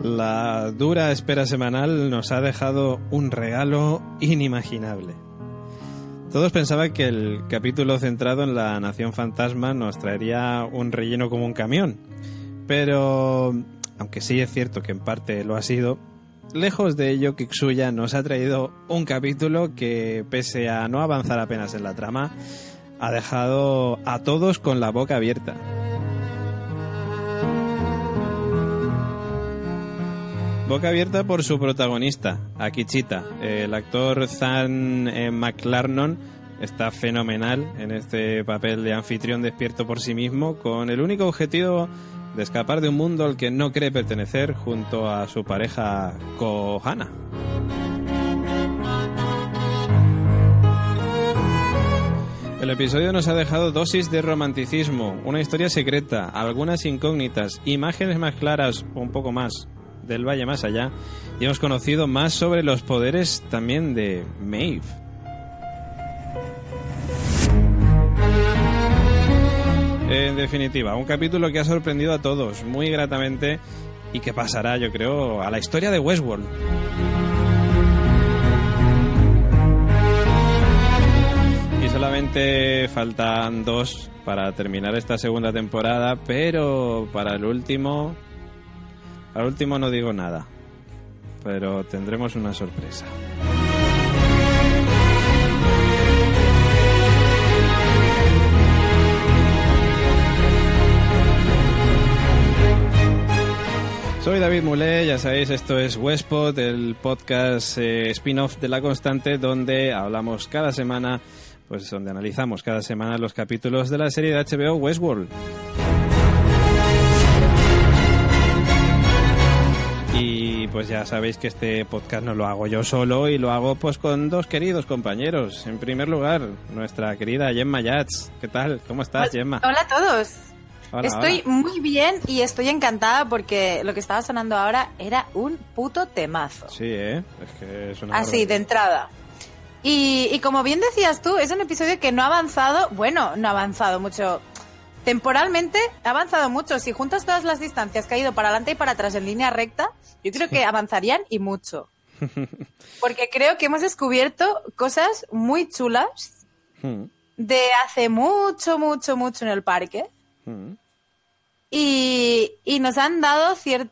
La dura espera semanal nos ha dejado un regalo inimaginable. Todos pensaban que el capítulo centrado en la Nación Fantasma nos traería un relleno como un camión, pero aunque sí es cierto que en parte lo ha sido, lejos de ello, Kikuya nos ha traído un capítulo que, pese a no avanzar apenas en la trama, ha dejado a todos con la boca abierta. Boca abierta por su protagonista, Akichita. El actor Zahn McClarnon está fenomenal en este papel de anfitrión despierto por sí mismo, con el único objetivo de escapar de un mundo al que no cree pertenecer junto a su pareja Kohana. El episodio nos ha dejado dosis de romanticismo, una historia secreta, algunas incógnitas, imágenes más claras o un poco más del Valle Más Allá, y hemos conocido más sobre los poderes también de Maeve. En definitiva, un capítulo que ha sorprendido a todos muy gratamente y que pasará, yo creo, a la historia de Westworld. Y solamente faltan 2 para terminar esta segunda temporada, pero para el último no digo nada, pero tendremos una sorpresa. Soy David Mulé, ya sabéis, esto es Westpod, el podcast spin-off de La Constante, donde hablamos cada semana, pues donde analizamos cada semana los capítulos de la serie de HBO Westworld. Y pues ya sabéis que este podcast no lo hago yo solo y lo hago pues con 2 queridos compañeros. En primer lugar, nuestra querida Gemma Yats. ¿Qué tal? ¿Cómo estás, Gemma? Hola a todos. Hola, estoy muy bien y estoy encantada porque lo que estaba sonando ahora era un puto temazo. Sí, es que es una... Así, de entrada. Y como bien decías tú, es un episodio que no ha avanzado, bueno, no ha avanzado mucho. Temporalmente ha avanzado mucho. Si juntas todas las distancias que ha ido para adelante y para atrás en línea recta, yo creo que avanzarían y mucho. Porque creo que hemos descubierto cosas muy chulas de hace mucho en el parque. Y nos han dado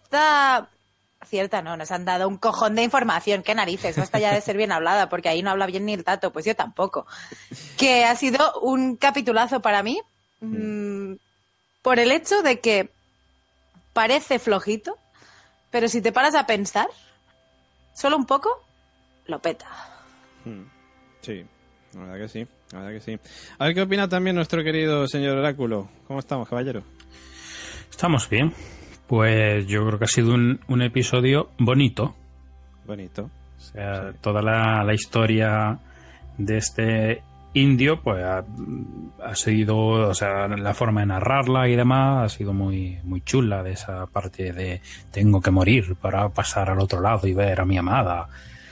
nos han dado un cojón de información. Qué narices, basta ya de ser bien hablada, porque ahí no habla bien ni el tato, pues yo tampoco. Que ha sido un capitulazo para mí. Por el hecho de que parece flojito, pero si te paras a pensar, solo un poco, lo peta. Sí, la verdad que sí, la verdad que sí. A ver qué opina también nuestro querido señor Oráculo. ¿Cómo estamos, caballero? Estamos bien. Pues yo creo que ha sido un episodio bonito. Bonito. O sea, sí. Toda la historia de este indio, pues ha sido, o sea, la forma de narrarla y demás ha sido muy chula, de esa parte de tengo que morir para pasar al otro lado y ver a mi amada.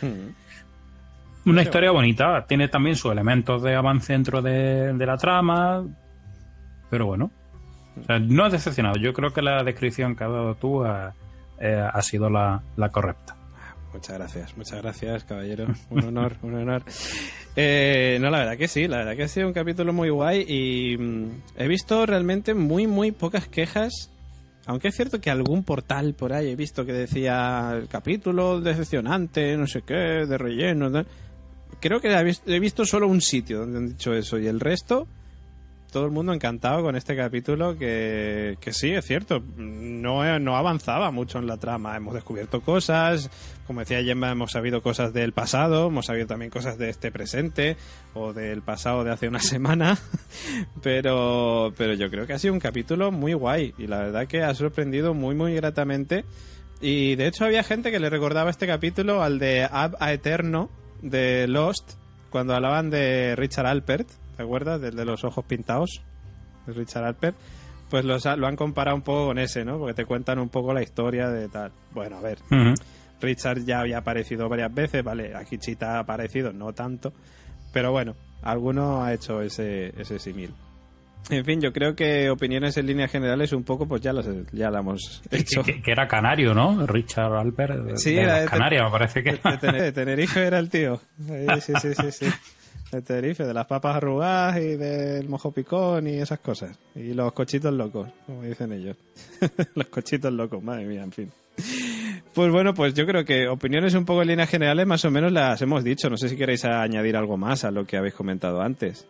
Una historia bonita, tiene también sus elementos de avance dentro de la trama, pero bueno, o sea, no ha decepcionado. Yo creo que la descripción que has dado tú ha sido la correcta. Muchas gracias, caballero. Un honor, un honor. No, la verdad que sí, la verdad que ha sido un capítulo muy guay y he visto realmente muy pocas quejas, aunque es cierto que algún portal por ahí he visto que decía el capítulo decepcionante, no sé qué, de relleno, ¿no? Creo que he visto solo un sitio donde han dicho eso y el resto... Todo el mundo encantado con este capítulo que sí, es cierto, no avanzaba mucho en la trama. Hemos descubierto cosas, como decía Gemma, hemos sabido cosas del pasado, hemos sabido también cosas de este presente o del pasado de hace una semana, pero yo creo que ha sido un capítulo muy guay y la verdad que ha sorprendido muy gratamente. Y de hecho había gente que le recordaba este capítulo al de Ab Aeterno de Lost, cuando hablaban de Richard Alpert. ¿Te acuerdas? Del de los ojos pintados, de Richard Alpert. Pues lo han comparado un poco con ese, ¿no? Porque te cuentan un poco la historia de tal. Bueno, a ver, Richard ya había aparecido varias veces, ¿vale? Akichita ha aparecido, no tanto. Pero bueno, alguno ha hecho ese símil. En fin, yo creo que opiniones en líneas generales un poco, pues ya la hemos hecho. Que era canario, ¿no? Richard Alpert. Sí, de era las Canarias, me parece que. De Tenerife era el tío. Sí. De Tenerife, de las papas arrugadas y del mojo picón y esas cosas. Y los cochitos locos, como dicen ellos. Los cochitos locos, madre mía, en fin. Pues bueno, pues yo creo que opiniones un poco en líneas generales más o menos las hemos dicho. No sé si queréis añadir algo más a lo que habéis comentado antes.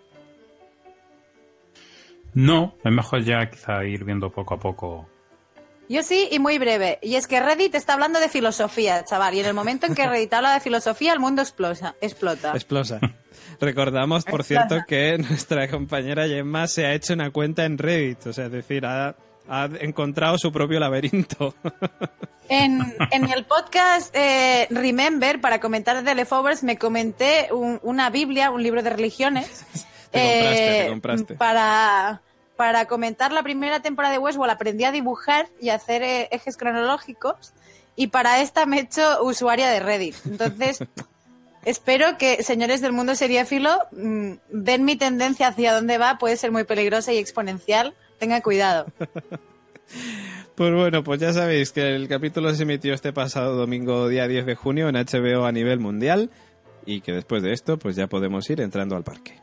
No, es mejor ya quizá ir viendo poco a poco. Yo sí, y muy breve. Y es que Reddit está hablando de filosofía, chaval. Y en el momento en que Reddit habla de filosofía, el mundo explota. Explosa. Recordamos, por cierto, que nuestra compañera Gemma se ha hecho una cuenta en Reddit. O sea, es decir, ha encontrado su propio laberinto. En el podcast Remember, para comentar de Leftovers, me comenté una Biblia, un libro de religiones. Te compraste. Para comentar la primera temporada de Westworld aprendí a dibujar y a hacer ejes cronológicos, y para esta me he hecho usuaria de Reddit. Entonces, espero que, señores del mundo seriéfilo, ven mi tendencia hacia dónde va, puede ser muy peligrosa y exponencial. Tengan cuidado. Pues bueno, pues ya sabéis que el capítulo se emitió este pasado domingo, día 10 de junio, en HBO a nivel mundial, y que después de esto, pues ya podemos ir entrando al parque.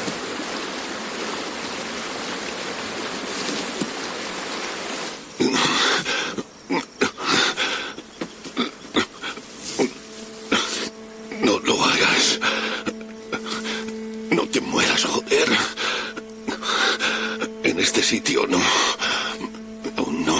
No lo hagas. No te mueras, joder. En este sitio no. Aún no.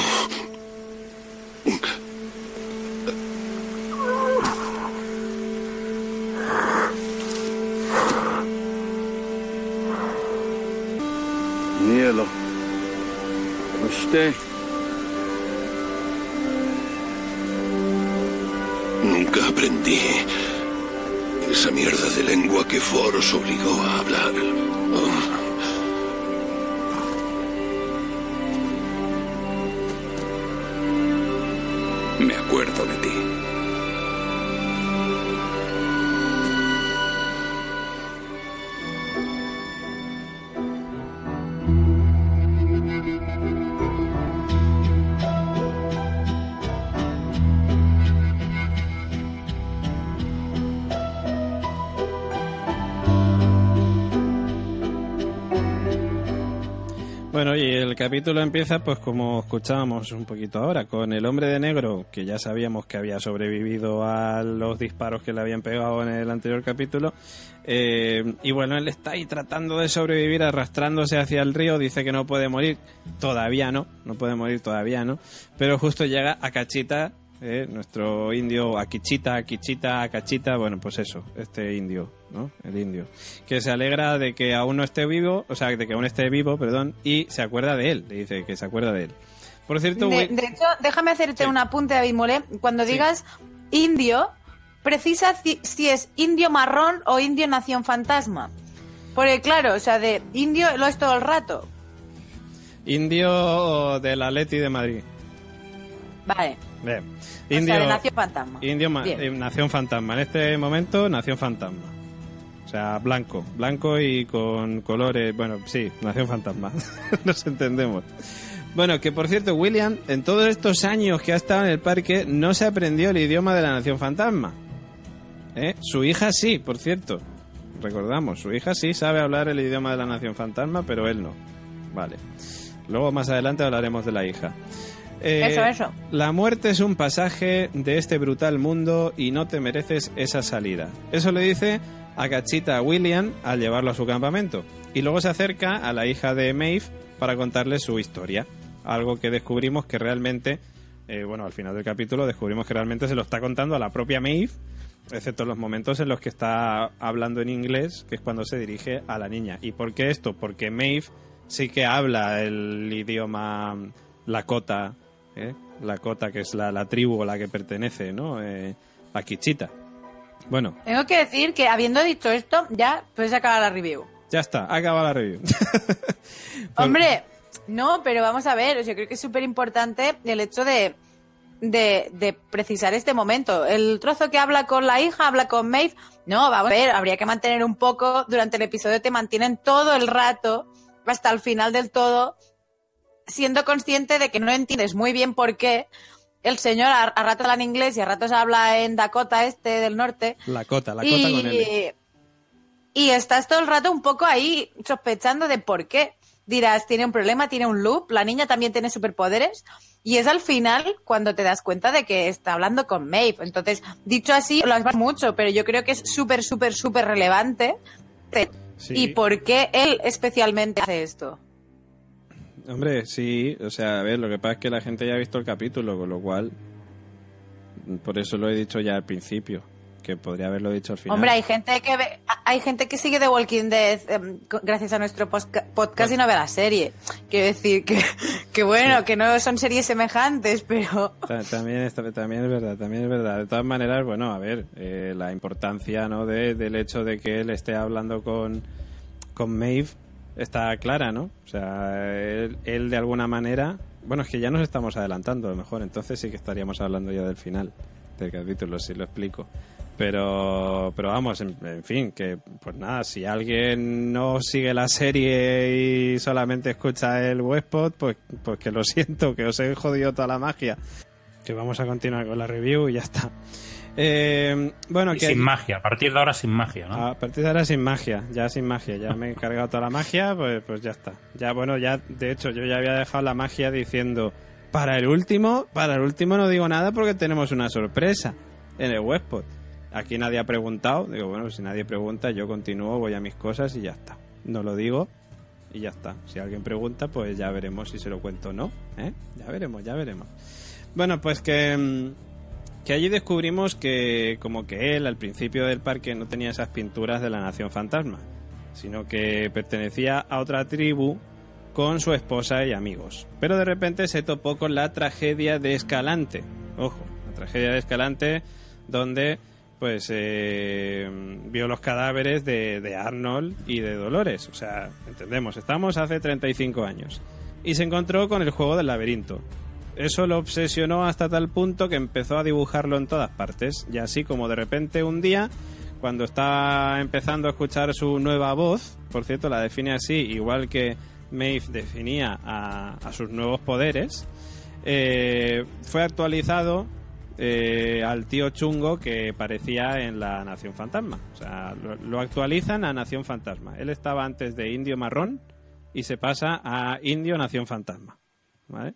Nielo. Usted. Nunca aprendí esa mierda de lengua que Ford os obligó a hablar. Oh. Me acuerdo de ti. Bueno, y el capítulo empieza, pues como escuchábamos un poquito ahora, con el hombre de negro, que ya sabíamos que había sobrevivido a los disparos que le habían pegado en el anterior capítulo. Y bueno, él está ahí tratando de sobrevivir, arrastrándose hacia el río, dice que no puede morir, todavía no puede morir todavía, ¿no? Pero justo llega Akachita, nuestro indio, Akachita, bueno, pues eso, este indio, ¿no? El indio, que se alegra de que aún no esté vivo, o sea, de que aún esté vivo, perdón, y se acuerda de él, le dice que se acuerda de él. Por cierto, de hecho, déjame hacerte un apunte, David Molé. Cuando digas indio, precisa si es indio marrón o indio nación fantasma. Porque claro, o sea, de indio lo es todo el rato. Indio del Atleti de Madrid. Vale. Bien. Indio, o sea, de Nación Fantasma. Nación Fantasma. En este momento, Nación Fantasma. O sea, blanco y con colores. Bueno, sí, Nación Fantasma. Nos entendemos. Bueno, que por cierto, William, en todos estos años que ha estado en el parque, no se aprendió el idioma de la Nación Fantasma. Su hija sí, por cierto. Recordamos, su hija sí sabe hablar el idioma de la Nación Fantasma, pero él no. Vale. Luego más adelante hablaremos de la hija. Eso. La muerte es un pasaje de este brutal mundo y no te mereces esa salida. Eso le dice Akachita a William al llevarlo a su campamento. Y luego se acerca a la hija de Maeve para contarle su historia. Algo que descubrimos que realmente, al final del capítulo descubrimos que realmente se lo está contando a la propia Maeve, excepto en los momentos en los que está hablando en inglés, que es cuando se dirige a la niña. ¿Y por qué esto? Porque Maeve sí que habla el idioma Lakota, Lakota, que es la tribu a la que pertenece, ¿no? Akachita. Bueno. Tengo que decir que, habiendo dicho esto, ya puedes acabar la review. Ya está, acaba la review. Hombre, no, pero vamos a ver, yo creo que es súper importante el hecho de precisar este momento. El trozo que habla con la hija, habla con Maeve, no, vamos a ver, habría que mantener un poco, durante el episodio te mantienen todo el rato hasta el final del todo, siendo consciente de que no entiendes muy bien por qué el señor a ratos habla en inglés y a ratos habla en Dakota del norte. Lakota con L. Y estás todo el rato un poco ahí sospechando de por qué. Dirás, tiene un problema, tiene un loop, la niña también tiene superpoderes. Y es al final cuando te das cuenta de que está hablando con Maeve. Entonces, dicho así, lo has mucho, pero yo creo que es súper, súper, súper relevante. Sí. ¿Y por qué él especialmente hace esto? Hombre, sí, o sea, a ver, lo que pasa es que la gente ya ha visto el capítulo, con lo cual, por eso lo he dicho ya al principio, que podría haberlo dicho al final. Hombre, hay gente que sigue The Walking Dead gracias a nuestro podcast y no ve la serie. Quiero decir que bueno, sí, que no son series semejantes, pero... También es verdad. De todas maneras, bueno, a ver, la importancia, ¿no?, del hecho de que él esté hablando con Maeve está clara, ¿no? O sea, él de alguna manera... Bueno, es que ya nos estamos adelantando, a lo mejor, entonces sí que estaríamos hablando ya del final del capítulo, si lo explico. Pero vamos, en fin, que pues nada, si alguien no sigue la serie y solamente escucha el webpod, pues que lo siento, que os he jodido toda la magia. Que vamos a continuar con la review y ya está. Bueno, que sin magia, a partir de ahora sin magia, ¿no? A partir de ahora sin magia, ya me he cargado toda la magia, pues ya está. Ya, bueno, ya, de hecho, yo ya había dejado la magia diciendo, para el último no digo nada porque tenemos una sorpresa en el webpod. Aquí nadie ha preguntado, digo, bueno, si nadie pregunta, yo continúo, voy a mis cosas y ya está. No lo digo y ya está. Si alguien pregunta, pues ya veremos si se lo cuento o no, ¿eh? Ya veremos. Bueno, pues que allí descubrimos que como que él al principio del parque no tenía esas pinturas de la Nación Fantasma, sino que pertenecía a otra tribu con su esposa y amigos. Pero de repente se topó con la tragedia de Escalante. Ojo, la tragedia de Escalante, donde pues vio los cadáveres de Arnold y de Dolores. O sea, entendemos, estamos hace 35 años. Y se encontró con el juego del laberinto. Eso lo obsesionó hasta tal punto que empezó a dibujarlo en todas partes. Y así como de repente un día, cuando está empezando a escuchar su nueva voz, por cierto la define así, igual que Maeve definía a sus nuevos poderes, fue actualizado al tío chungo que parecía en la Nación Fantasma. O sea, lo actualizan a Nación Fantasma. Él estaba antes de Indio Marrón y se pasa a Indio Nación Fantasma, ¿vale?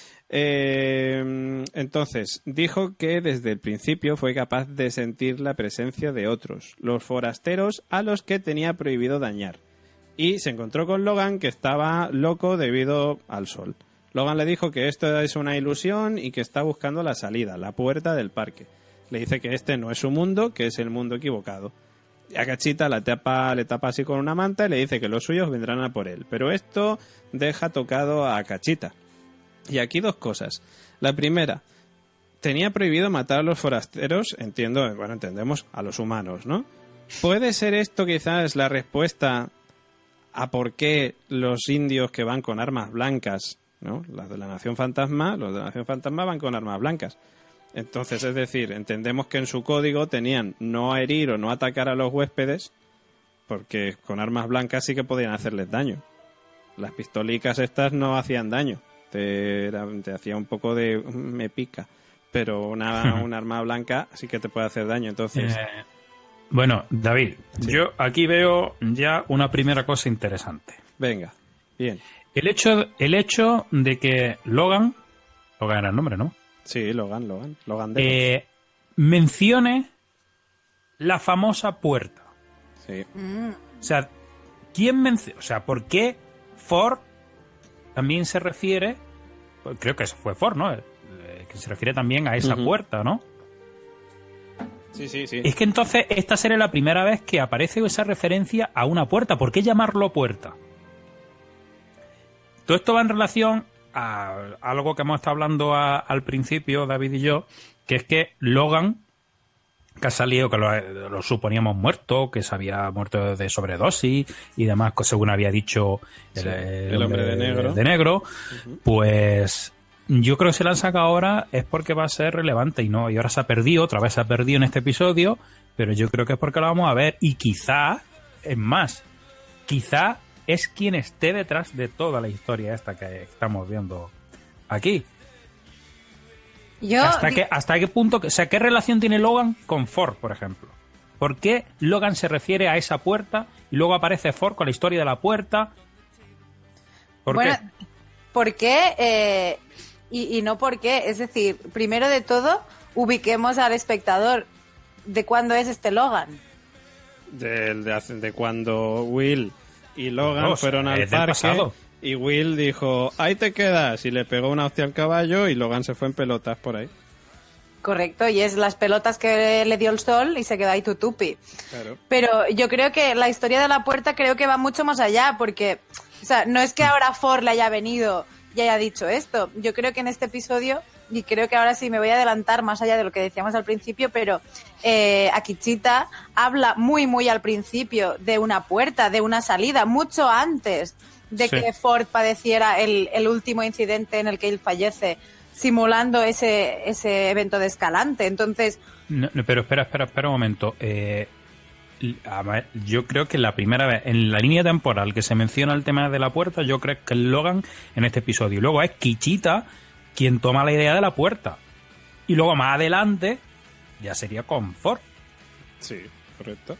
Entonces, dijo que desde el principio fue capaz de sentir la presencia de otros, los forasteros a los que tenía prohibido dañar. Y se encontró con Logan, que estaba loco debido al sol. Logan le dijo que esto es una ilusión y que está buscando la salida, la puerta del parque. Le dice que este no es su mundo, que es el mundo equivocado. Y a Cachita le tapa así con una manta y le dice que los suyos vendrán a por él. Pero esto deja tocado a Cachita. Y aquí dos cosas. La primera, tenía prohibido matar a los forasteros, entendemos a los humanos, ¿no? ¿Puede ser esto quizás la respuesta a por qué los indios que van con armas blancas, ¿no?, los de la Nación Fantasma van con armas blancas? Entonces, es decir, entendemos que en su código tenían no herir o no atacar a los huéspedes, porque con armas blancas sí que podían hacerles daño. Las pistolicas estas no hacían daño, te hacía un poco de me pica, pero un arma blanca sí que te puede hacer daño. Entonces, bueno, David, sí, yo aquí veo ya una primera cosa interesante. Venga, bien. El hecho de que Logan era el nombre, ¿no? Sí, Logan mencione la famosa puerta. Sí. O sea, ¿por qué Ford también se refiere? Pues creo que fue Ford, ¿no? Que se refiere también a esa puerta, ¿no? Sí. Es que entonces esta sería la primera vez que aparece esa referencia a una puerta. ¿Por qué llamarlo puerta? Todo esto va en relación a algo que hemos estado hablando al principio, David y yo, que es que Logan, que ha salido, que lo suponíamos muerto, que se había muerto de sobredosis y demás, según había dicho el hombre de negro, pues yo creo que se lanza ahora es porque va a ser relevante y ahora otra vez se ha perdido en este episodio, pero yo creo que es porque lo vamos a ver y quizá es quien esté detrás de toda la historia esta que estamos viendo aquí. ¿Hasta qué punto, o sea, qué relación tiene Logan con Ford, por ejemplo? ¿Por qué Logan se refiere a esa puerta y luego aparece Ford con la historia de la puerta? ¿Por qué? ¿Por qué? Y no por qué. Es decir, primero de todo, ubiquemos al espectador. ¿De cuándo es este Logan? De cuando Will y Logan fueron al parque pasado. Y Will dijo, ahí te quedas, y le pegó una hostia al caballo y Logan se fue en pelotas por ahí. Correcto, y es las pelotas que le dio el sol y se quedó ahí tutupi. Claro. Pero yo creo que la historia de la puerta creo que va mucho más allá, porque, o sea, no es que ahora Ford le haya venido y haya dicho esto. Yo creo que en este episodio, y creo que ahora sí me voy a adelantar más allá de lo que decíamos al principio, pero Akichita habla muy, muy al principio de una puerta, de una salida, mucho antes de que Ford padeciera el último incidente en el que él fallece, simulando ese evento de Escalante. Entonces... No, pero espera un momento. A ver, yo creo que la primera vez en la línea temporal que se menciona el tema de la puerta, yo creo que es Logan en este episodio. Luego es Kichita quien toma la idea de la puerta. Y luego más adelante ya sería con Ford. Sí, correcto.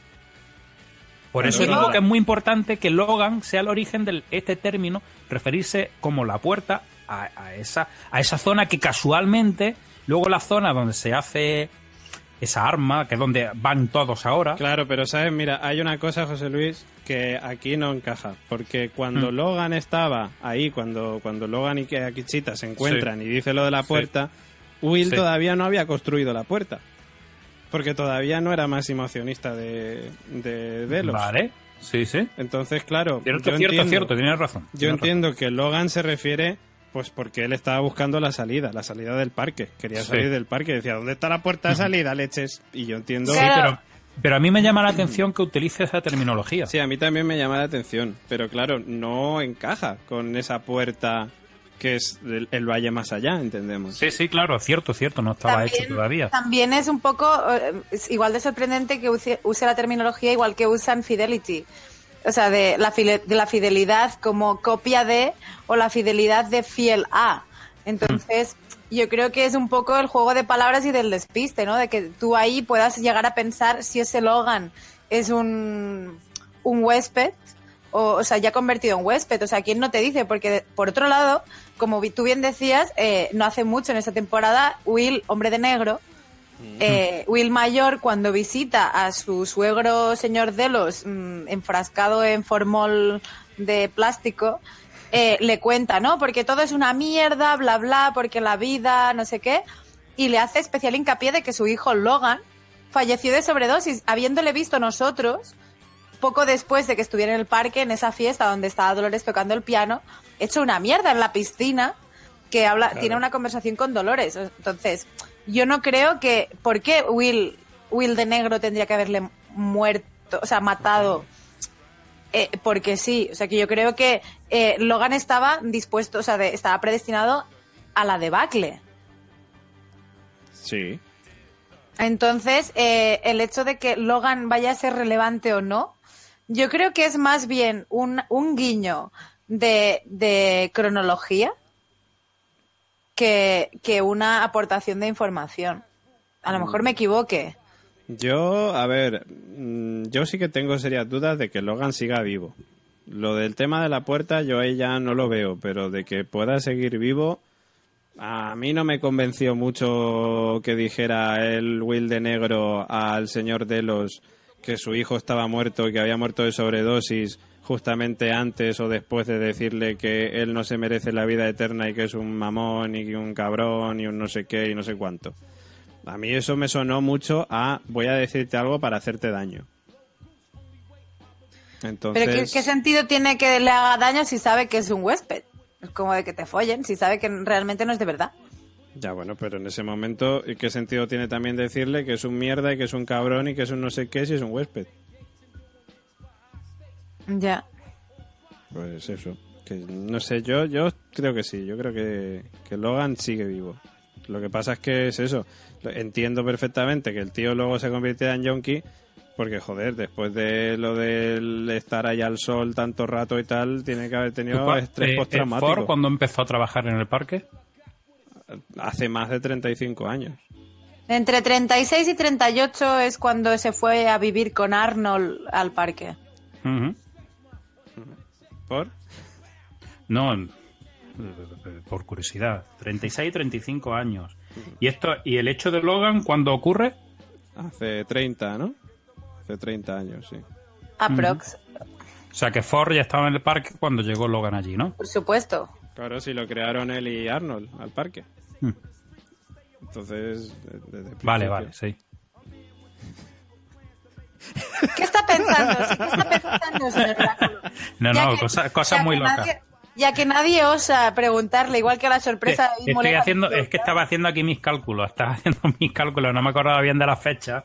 Por eso digo que es muy importante que Logan sea el origen de este término, referirse como la puerta a esa zona que casualmente, luego la zona donde se hace esa arma, que es donde van todos ahora. Claro, pero sabes, mira, hay una cosa, José Luis, que aquí no encaja, porque cuando Logan estaba ahí, cuando Logan y Akichita se encuentran y dice lo de la puerta, Will todavía no había construido la puerta. Porque todavía no era máximo accionista de Delos. Vale, sí. Entonces, claro... Cierto, tienes razón. Yo entiendo que Logan se refiere, pues porque él estaba buscando la salida del parque. Quería salir del parque. Decía, ¿dónde está la puerta de salida, leches? Y yo entiendo... Sí, pero a mí me llama la atención que utilice esa terminología. Sí, a mí también me llama la atención. Pero claro, no encaja con esa puerta que es el valle más allá, entendemos. Sí, claro, cierto, no estaba también, hecho todavía. También es un poco igual de sorprendente que use la terminología igual que usan Fidelity. O sea, de la fidelidad como copia de, o la fidelidad de fiel a. Entonces, yo creo que es un poco el juego de palabras y del despiste, ¿no? De que tú ahí puedas llegar a pensar si ese Logan es un huésped, o sea, ya convertido en huésped. O sea, ¿quién no te dice? Porque, por otro lado, como tú bien decías, no hace mucho en esta temporada, Will, hombre de negro, Will mayor, cuando visita a su suegro señor Delos enfrascado en formol de plástico, le cuenta, ¿no? Porque todo es una mierda, bla, bla, porque la vida, no sé qué, y le hace especial hincapié de que su hijo Logan falleció de sobredosis, habiéndole visto nosotros poco después de que estuviera en el parque, en esa fiesta donde estaba Dolores tocando el piano, hecho una mierda en la piscina, que tiene una conversación con Dolores. Entonces, yo no creo que... ¿Por qué Will de negro tendría que haberle muerto, o sea, matado? Porque sí, o sea, que yo creo que Logan estaba dispuesto, o sea, estaba predestinado a la debacle. Sí. Entonces, el hecho de que Logan vaya a ser relevante o no, yo creo que es más bien un guiño de cronología que una aportación de información. A lo mejor me equivoque. Yo sí que tengo serias dudas de que Logan siga vivo. Lo del tema de la puerta yo ahí ya no lo veo, pero de que pueda seguir vivo, a mí no me convenció mucho que dijera el Will de negro al señor Delos que su hijo estaba muerto y que había muerto de sobredosis justamente antes o después de decirle que él no se merece la vida eterna y que es un mamón y un cabrón y un no sé qué y no sé cuánto. A mí eso me sonó mucho a voy a decirte algo para hacerte daño. Entonces... Pero ¿qué sentido tiene que le haga daño si sabe que es un huésped? Es como de que te follen, si sabe que realmente no es de verdad. Ya, bueno, pero en ese momento, ¿qué sentido tiene también decirle que es un mierda y que es un cabrón y que es un no sé qué si es un huésped? Ya. Pues eso. Que no sé, yo creo que sí. Yo creo que Logan sigue vivo. Lo que pasa es que es eso. Entiendo perfectamente que el tío luego se convirtiera en yonki, Porque, joder, después de lo del estar allá al sol tanto rato y tal, tiene que haber tenido estrés postraumático. ¿Ford cuando empezó a trabajar en el parque? Hace más de 35 años. Entre 36 y 38 es cuando se fue a vivir con Arnold al parque. Uh-huh. ¿Por? No, por curiosidad. 36 y 35 años. ¿Y el hecho de Logan cuándo ocurre? Hace 30, ¿no? Hace 30 años, sí. Aprox. O sea que Ford ya estaba en el parque cuando llegó Logan allí, ¿no? Por supuesto. Claro, si lo crearon él y Arnold al parque. Entonces, desde Vale, sí. ¿Qué está pensando? ¿Sí? ¿Qué está pensando, señor Oráculo? No, cosas muy locas. Ya que nadie osa preguntarle, igual que la sorpresa. Es que estaba haciendo aquí mis cálculos. No me acordaba bien de la fecha.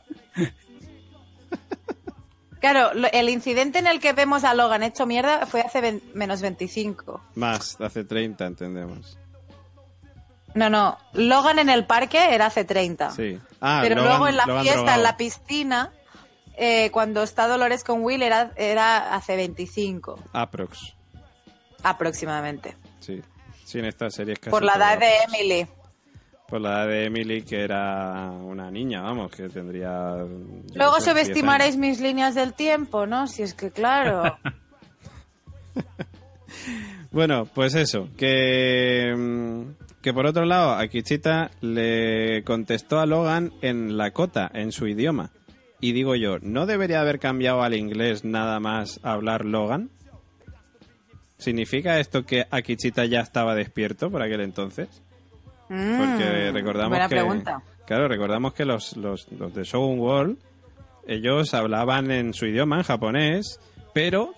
Claro, el incidente en el que vemos a Logan hecho mierda fue hace menos 25. Más, hace 30, entendemos. No. Logan en el parque era hace 30. Sí. Pero Logan, luego en la Logan fiesta, drogado. en la piscina, cuando está Dolores con Will, era hace 25. Aprox. Aproximadamente. Sí. Sí, en esta serie es casi Por la todo edad de aprox. Emily. Por la edad de Emily, que era una niña, vamos, que tendría... Luego 10 años. subestimaréis mis líneas del tiempo, ¿no? Si es que, claro. Bueno, pues eso, que por otro lado, a Kichita le contestó a Logan en Lakota, en su idioma. Y digo yo, ¿no debería haber cambiado al inglés nada más hablar Logan? ¿Significa esto que Akichita ya estaba despierto por aquel entonces? Porque recordamos buena que... pregunta. Claro, recordamos que los de Shogun World, ellos hablaban en su idioma, en japonés, pero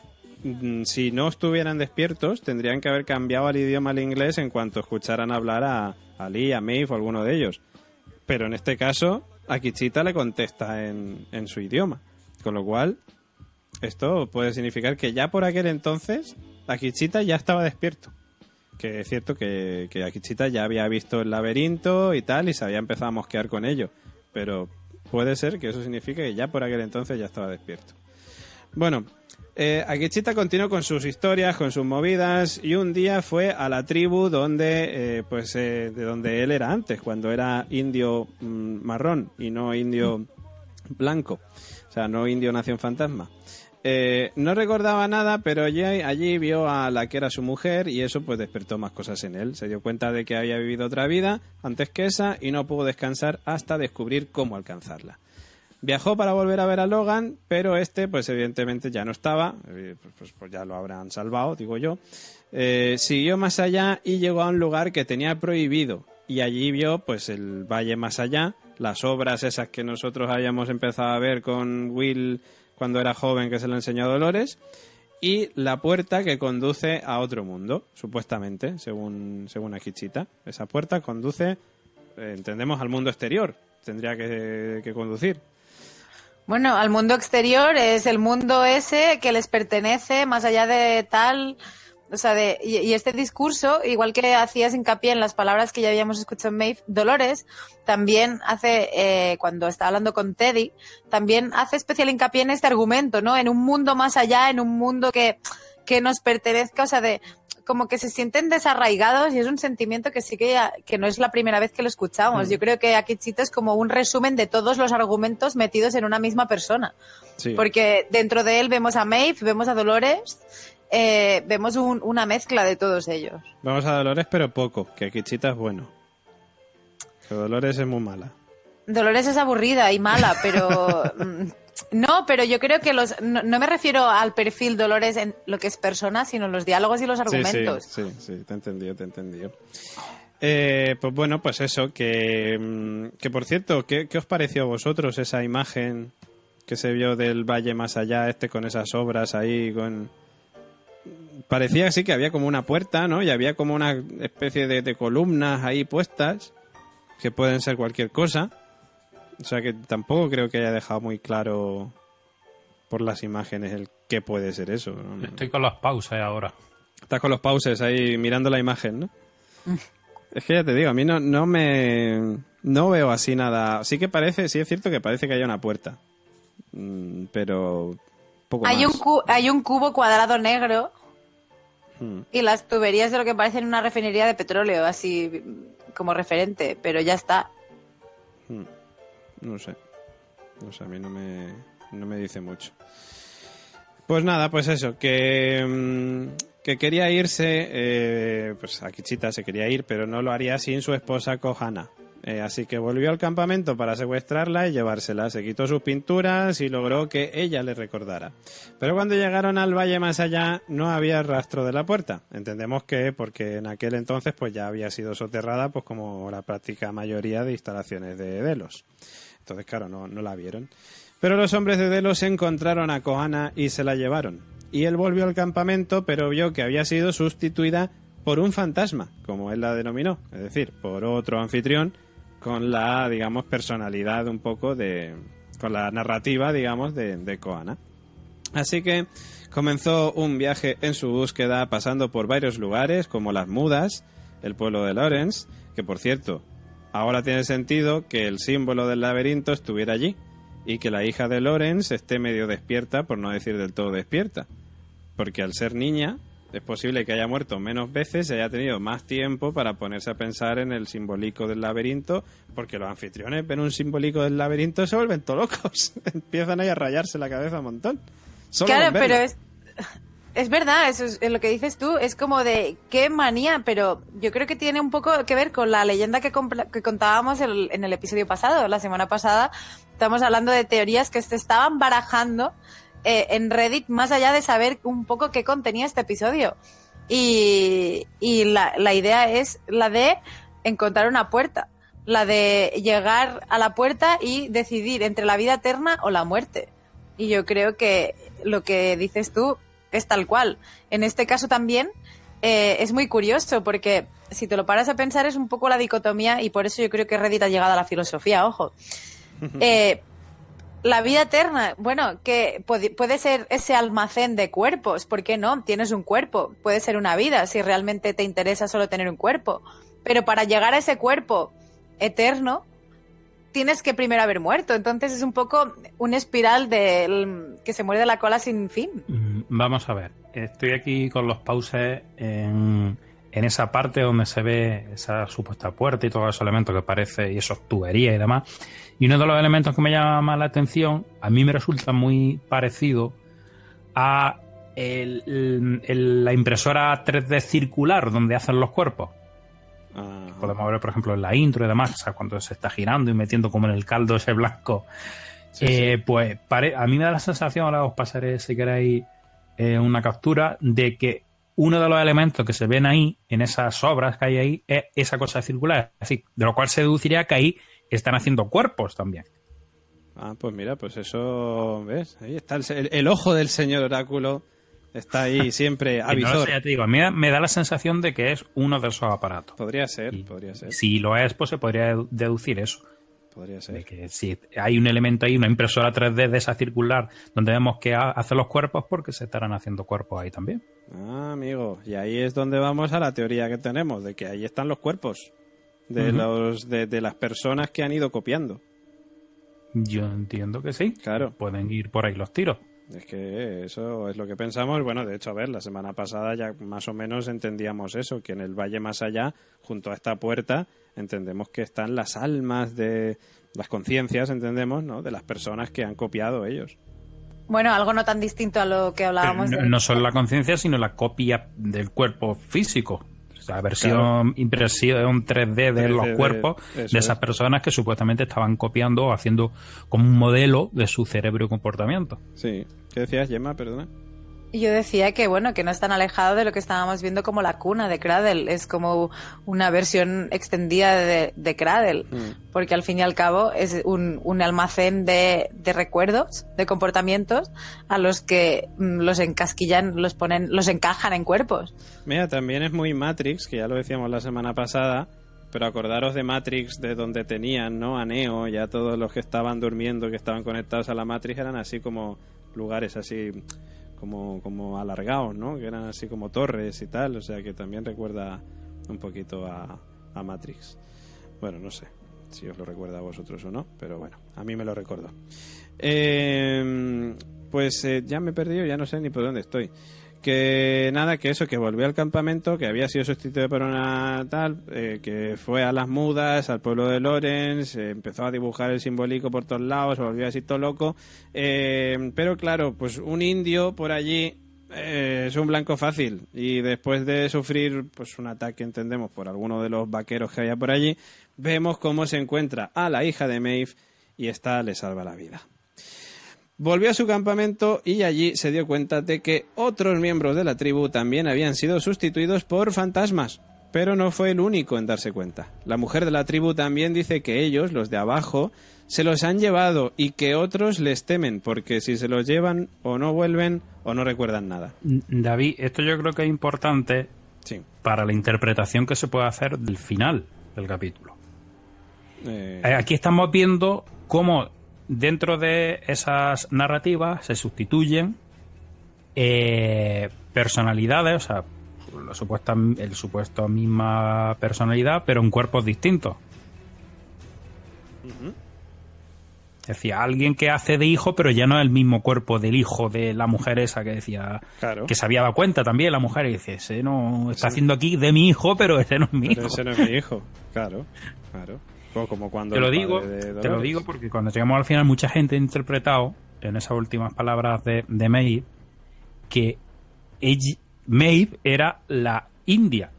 si no estuvieran despiertos, tendrían que haber cambiado al idioma al inglés en cuanto escucharan hablar a Lee, a Maeve o alguno de ellos. Pero en este caso, Akichita le contesta en su idioma. Con lo cual, esto puede significar que ya por aquel entonces, Akichita ya estaba despierto. Que es cierto que Akichita ya había visto el laberinto y tal, y se había empezado a mosquear con ello. Pero puede ser que eso signifique que ya por aquel entonces ya estaba despierto. Bueno, Akichita continuó con sus historias, con sus movidas, y un día fue a la tribu donde, de donde él era antes, cuando era indio marrón y no indio blanco. O sea, no indio nación fantasma. No recordaba nada, pero allí vio a la que era su mujer y eso pues despertó más cosas en él. Se dio cuenta de que había vivido otra vida antes que esa y no pudo descansar hasta descubrir cómo alcanzarla. Viajó para volver a ver a Logan, pero pues evidentemente ya no estaba, pues ya lo habrán salvado, digo yo. Siguió más allá y llegó a un lugar que tenía prohibido y allí vio pues el valle más allá, las obras esas que nosotros habíamos empezado a ver con Will cuando era joven, que se lo enseñó a Dolores, y la puerta que conduce a otro mundo, supuestamente, según Akichita. Esa puerta conduce, entendemos, al mundo exterior, tendría que conducir. Bueno, al mundo exterior es el mundo ese que les pertenece, más allá de tal... O sea, y este discurso, igual que hacías hincapié en las palabras que ya habíamos escuchado en Maeve, Dolores también hace, cuando está hablando con Teddy, también hace especial hincapié en este argumento, ¿no? En un mundo más allá, en un mundo que nos pertenezca, o sea, como que se sienten desarraigados y es un sentimiento que sí que no es la primera vez que lo escuchamos. Yo creo que Akichita es como un resumen de todos los argumentos metidos en una misma persona. Sí. Porque dentro de él vemos a Maeve, vemos a Dolores... vemos una mezcla de todos ellos. Vamos a Dolores, pero poco, que Akichita es bueno. Que Dolores es muy mala. Dolores es aburrida y mala, pero... no, pero yo creo que no me refiero al perfil Dolores en lo que es persona, sino los diálogos y los argumentos. Sí, te he entendido. Pues bueno, pues eso, que por cierto, ¿qué os pareció a vosotros esa imagen que se vio del valle más allá, con esas obras ahí, parecía así que había como una puerta, ¿no? Y había como una especie de columnas ahí puestas que pueden ser cualquier cosa. O sea que tampoco creo que haya dejado muy claro por las imágenes el qué puede ser eso, ¿no? Estoy con las pausas ahora. Estás con los pauses ahí mirando la imagen, ¿no? Es que ya te digo, a mí no veo así nada. Sí es cierto que parece que haya una puerta. pero poco hay más. Hay un cubo cuadrado negro y las tuberías de lo que parecen una refinería de petróleo, así como referente, pero ya está. No sé, a mí no me dice mucho. Pues nada, pues eso, que quería irse, pues a Kichita se quería ir, pero no lo haría sin su esposa Kohana. Así que volvió al campamento para secuestrarla y llevársela. Se quitó sus pinturas y logró que ella le recordara. Pero cuando llegaron al valle más allá no había rastro de la puerta. Entendemos que porque en aquel entonces pues ya había sido soterrada, pues como la práctica mayoría de instalaciones de Delos. Entonces claro, no la vieron. Pero los hombres de Delos encontraron a Kohana y se la llevaron. Y él volvió al campamento, pero vio que había sido sustituida por un fantasma, como él la denominó. Es decir, por otro anfitrión con la, digamos, personalidad un poco con la narrativa, digamos, de Kohana. Así que comenzó un viaje en su búsqueda pasando por varios lugares, como las Mudas, el pueblo de Lawrence, que por cierto, ahora tiene sentido que el símbolo del laberinto estuviera allí y que la hija de Lawrence esté medio despierta, por no decir del todo despierta, porque al ser niña es posible que haya muerto menos veces y haya tenido más tiempo para ponerse a pensar en el simbólico del laberinto, porque los anfitriones ven un simbólico del laberinto y se vuelven todos locos. Empiezan ahí a rayarse la cabeza un montón. Claro, pero es verdad, eso es lo que dices tú, es como de qué manía, pero yo creo que tiene un poco que ver con la leyenda que contábamos en el episodio pasado, la semana pasada. Estamos hablando de teorías que se estaban barajando en Reddit, más allá de saber un poco qué contenía este episodio. Y la idea es la de encontrar una puerta, la de llegar a la puerta y decidir entre la vida eterna o la muerte. Y yo creo que lo que dices tú es tal cual. En este caso también es muy curioso, porque si te lo paras a pensar es un poco la dicotomía, y por eso yo creo que Reddit ha llegado a la filosofía, ojo. La vida eterna, bueno, que puede ser ese almacén de cuerpos, ¿por qué no? Tienes un cuerpo, puede ser una vida, si realmente te interesa solo tener un cuerpo. Pero para llegar a ese cuerpo eterno, tienes que primero haber muerto. Entonces es un poco una espiral que se muerde la cola sin fin. Vamos a ver, estoy aquí con los pauses en esa parte donde se ve esa supuesta puerta y todos esos elementos que parece, y esos tuberías y demás. Y uno de los elementos que me llama la atención, a mí me resulta muy parecido a la impresora 3D circular donde hacen los cuerpos. Podemos ver, por ejemplo, en la intro y demás, o sea, cuando se está girando y metiendo como en el caldo ese blanco. Sí. Pues a mí me da la sensación, ahora os pasaré si queréis una captura, de que uno de los elementos que se ven ahí, en esas obras que hay ahí, es esa cosa circular. Así, de lo cual se deduciría que ahí están haciendo cuerpos también. Pues mira, pues eso, ¿ves? Ahí está el ojo del señor Oráculo, está ahí siempre avisor. No sé, ya te digo, a mí me da la sensación de que es uno de esos aparatos. Podría ser. Si lo es, pues se podría deducir eso. Podría ser. De que si hay un elemento ahí, una impresora 3D de esa circular, donde vemos que hace los cuerpos, porque se estarán haciendo cuerpos ahí también. Amigo, y ahí es donde vamos a la teoría que tenemos, de que ahí están los cuerpos de de las personas que han ido copiando. Yo entiendo que sí. Claro. Pueden ir por ahí los tiros. Es que eso es lo que pensamos. Bueno, de hecho, a ver, la semana pasada ya más o menos entendíamos eso, que en el valle más allá, junto a esta puerta, entendemos que están las almas de las conciencias, entendemos, ¿no? De las personas que han copiado ellos. Bueno, algo no tan distinto a lo que hablábamos. No solo la conciencia, sino la copia del cuerpo físico. O sea, impresión 3D de los cuerpos de esas personas que supuestamente estaban copiando o haciendo como un modelo de su cerebro y comportamiento. Sí. ¿Qué decías, Gemma? Perdona. Yo decía que, bueno, que no es tan alejado de lo que estábamos viendo como la cuna de Cradle. Es como una versión extendida de Cradle. Porque al fin y al cabo es un almacén de recuerdos, de comportamientos, a los que los encasquillan, los encajan en cuerpos. Mira, también es muy Matrix, que ya lo decíamos la semana pasada, pero acordaros de Matrix, de donde tenían, ¿no? A Neo, ya todos los que estaban durmiendo, que estaban conectados a la Matrix, eran así como lugares así como alargados, ¿no? Que eran así como torres y tal, o sea que también recuerda un poquito a Matrix. Bueno, no sé. si os lo recuerda a vosotros o no, pero bueno, a mí me lo recordó. Pues ya me he perdido, ya no sé ni por dónde estoy. Que nada, que eso, que volvió al campamento, que había sido sustituido por una tal, que fue a las mudas, al pueblo de Lorenz, empezó a dibujar el simbólico por todos lados, se volvió así todo loco. Pero claro, pues un indio por allí es un blanco fácil, y después de sufrir pues un ataque, entendemos, por alguno de los vaqueros que había por allí, vemos cómo se encuentra a la hija de Maeve y esta le salva la vida. Volvió a su campamento y allí se dio cuenta de que otros miembros de la tribu también habían sido sustituidos por fantasmas, pero no fue el único en darse cuenta. La mujer de la tribu también dice que ellos, los de abajo, se los han llevado y que otros les temen, porque si se los llevan o no vuelven o no recuerdan nada. David, esto yo creo que es importante Sí. para la interpretación que se puede hacer del final del capítulo. Aquí estamos viendo cómo dentro de esas narrativas se sustituyen personalidades, o sea, el supuesto misma personalidad, pero en cuerpos distintos. Uh-huh. Es decir, alguien que hace de hijo, pero ya no es el mismo cuerpo del hijo de la mujer esa que decía, claro, que se había dado cuenta también la mujer, y dice, ese no está haciendo aquí de mi hijo, pero ese no es mi hijo. Pero ese no es mi hijo, claro. O como cuando te lo digo porque cuando llegamos al final mucha gente ha interpretado en esas últimas palabras de Maeve que Maeve era la India.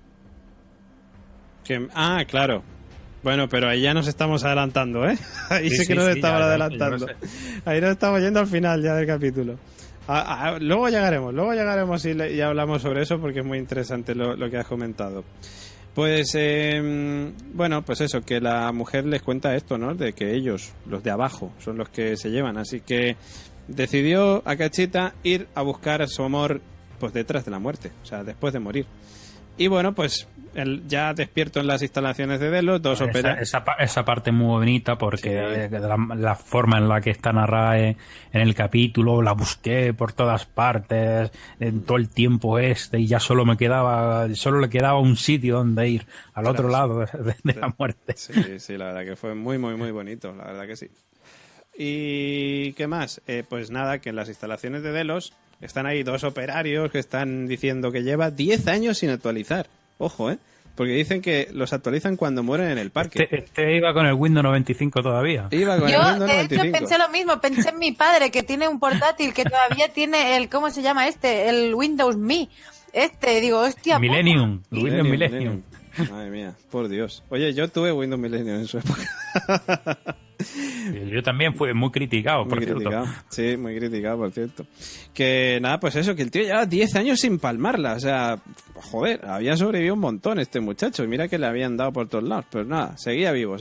Claro. Bueno, pero ahí ya nos estamos adelantando, ¿eh? Ahí sí que nos estamos adelantando. Ahí nos estamos yendo al final ya del capítulo. Luego llegaremos y hablamos sobre eso, porque es muy interesante lo que has comentado. Pues, bueno, pues eso, que la mujer les cuenta esto, ¿no? De que ellos, los de abajo, son los que se llevan. Así que decidió Akashita ir a buscar a su amor, pues detrás de la muerte, o sea, después de morir. Y bueno, pues él ya despierto en las instalaciones de Delos, esa parte muy bonita, porque sí, la forma en la que está narrada en el capítulo, la busqué por todas partes, en todo el tiempo y ya solo le quedaba un sitio donde ir, al otro lado de la muerte. Sí, la verdad que fue muy, muy, muy bonito, la verdad que sí. ¿Y qué más? Pues nada, que en las instalaciones de Delos están ahí 2 operarios que están diciendo que lleva 10 años sin actualizar. Ojo, porque dicen que los actualizan cuando mueren en el parque. Este iba con el Windows 95 todavía. Yo, de hecho, pensé lo mismo. Pensé en mi padre, que tiene un portátil que todavía tiene el... ¿Cómo se llama este? El Windows Me. Digo, hostia... Millennium. Millennium. Madre mía, por Dios. Oye, yo tuve Windows Millennium en su época. Yo también fui muy criticado, por cierto. Sí, muy criticado, por cierto. Que nada, pues eso, que el tío lleva 10 años sin palmarla. O sea, joder, había sobrevivido un montón este muchacho. Y mira que le habían dado por todos lados. Pero nada, seguía vivo.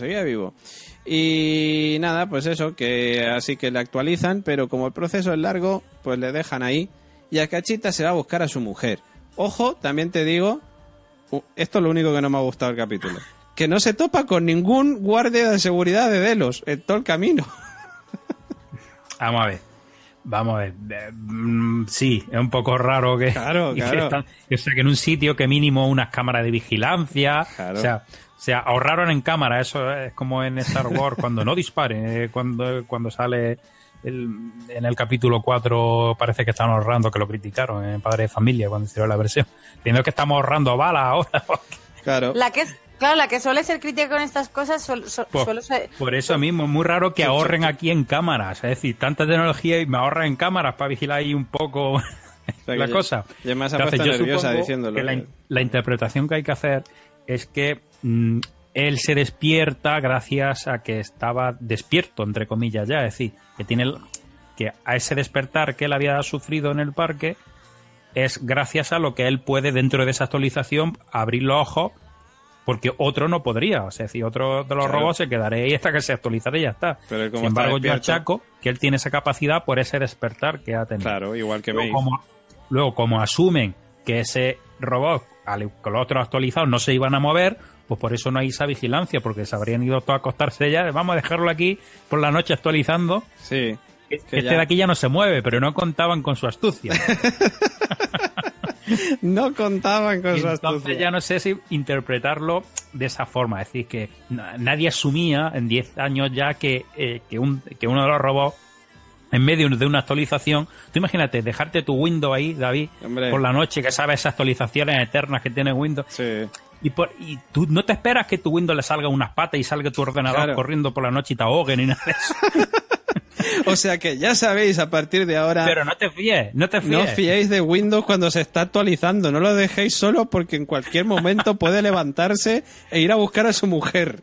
Y nada, pues eso, que así que le actualizan, pero como el proceso es largo, pues le dejan ahí. Y Akashita se va a buscar a su mujer. Ojo, también te digo, esto es lo único que no me ha gustado del capítulo, que no se topa con ningún guardia de seguridad de Delos en todo el camino. Vamos a ver. Sí, es un poco raro que, claro. que en un sitio que mínimo unas cámaras de vigilancia. Claro. O sea, ahorraron en cámara. Eso es como en Star Wars cuando no disparen, cuando sale en el capítulo 4, parece que están ahorrando, que lo criticaron en Padre de Familia cuando hicieron la versión, diciendo que estamos ahorrando balas ahora. Claro. La que suele ser crítica con estas cosas suele ser... Por eso mismo, es muy raro que ahorren aquí en cámaras. Es decir, tanta tecnología y me ahorran en cámaras para vigilar ahí un poco la cosa. Ya me has puesto nerviosa diciéndolo. Que la interpretación que hay que hacer es que él se despierta gracias a que estaba despierto, entre comillas ya. Es decir, que a ese despertar que él había sufrido en el parque es gracias a lo que él puede, dentro de esa actualización, abrir los ojos, porque otro no podría. O sea, es decir, otro de los robots se quedaría ahí hasta que se actualizara y ya está. Pero sin embargo, yo achaco que él tiene esa capacidad por ese despertar que ha tenido. Claro, igual que Maeve. Luego, como asumen que ese robot, con los otros actualizados, no se iban a mover, pues por eso no hay esa vigilancia, porque se habrían ido todos a acostarse ya. Vamos a dejarlo aquí por la noche actualizando. Sí. De aquí ya no se mueve, pero no contaban con su astucia. No contaban con su Entonces astucia. ya no sé si interpretarlo de esa forma. Es decir, que nadie asumía en 10 años ya que uno de los robots, en medio de una actualización, tú imagínate, dejarte tu Windows ahí, David, Hombre. por la noche, que sabes esas actualizaciones eternas que tiene Windows, Sí. y tú no te esperas que tu Windows le salga unas patas y salga tu ordenador Claro. corriendo por la noche y te ahogue ni nada de eso. O sea que ya sabéis, a partir de ahora, Pero no te fíes. no os fiéis de Windows cuando se está actualizando. No lo dejéis solo porque en cualquier momento puede levantarse e ir a buscar a su mujer.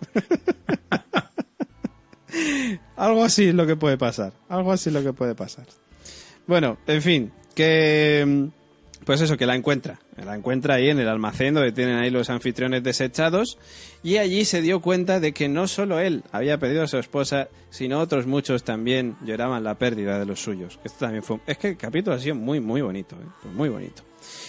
Algo así es lo que puede pasar. Algo así es lo que puede pasar. Bueno, en fin, que... Pues eso, que la encuentra. La encuentra ahí en el almacén donde tienen ahí los anfitriones desechados. Y allí se dio cuenta de que no solo él había perdido a su esposa, sino otros muchos también lloraban la pérdida de los suyos. Esto también fue... Es que el capítulo ha sido muy, muy bonito. Pues muy bonito.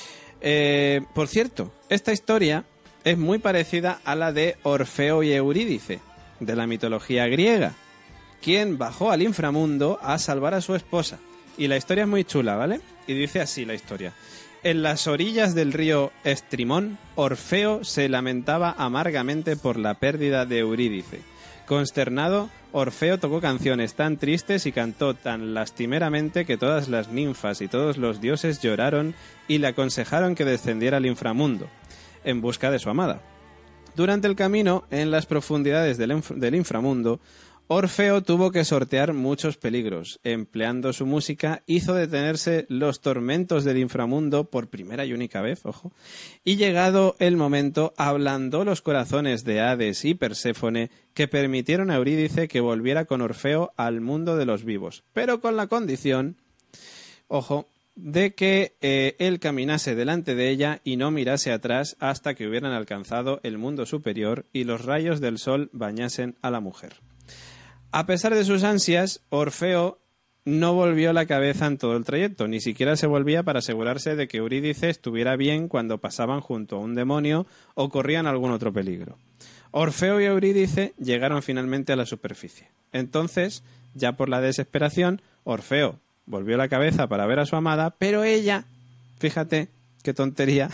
Por cierto, esta historia es muy parecida a la de Orfeo y Eurídice, de la mitología griega, quien bajó al inframundo a salvar a su esposa. Y la historia es muy chula, ¿vale? Y dice así la historia. En las orillas del río Estrimón, Orfeo se lamentaba amargamente por la pérdida de Eurídice. Consternado, Orfeo tocó canciones tan tristes y cantó tan lastimeramente que todas las ninfas y todos los dioses lloraron y le aconsejaron que descendiera al inframundo, en busca de su amada. Durante el camino, en las profundidades del inframundo, Orfeo tuvo que sortear muchos peligros. Empleando su música, hizo detenerse los tormentos del inframundo por primera y única vez, ojo, y llegado el momento, ablandó los corazones de Hades y Perséfone, que permitieron a Eurídice que volviera con Orfeo al mundo de los vivos, pero con la condición, ojo, de que él caminase delante de ella y no mirase atrás hasta que hubieran alcanzado el mundo superior y los rayos del sol bañasen a la mujer. A pesar de sus ansias, Orfeo no volvió la cabeza en todo el trayecto, ni siquiera se volvía para asegurarse de que Eurídice estuviera bien cuando pasaban junto a un demonio o corrían algún otro peligro. Orfeo y Eurídice llegaron finalmente a la superficie. Entonces, ya por la desesperación, Orfeo volvió la cabeza para ver a su amada, pero ella, fíjate qué tontería,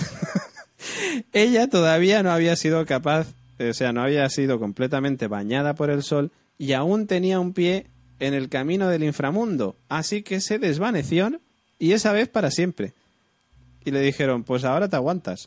ella todavía no había sido capaz, o sea, no había sido completamente bañada por el sol y aún tenía un pie en el camino del inframundo, así que se desvaneció y esa vez para siempre. Y le dijeron, pues ahora te aguantas.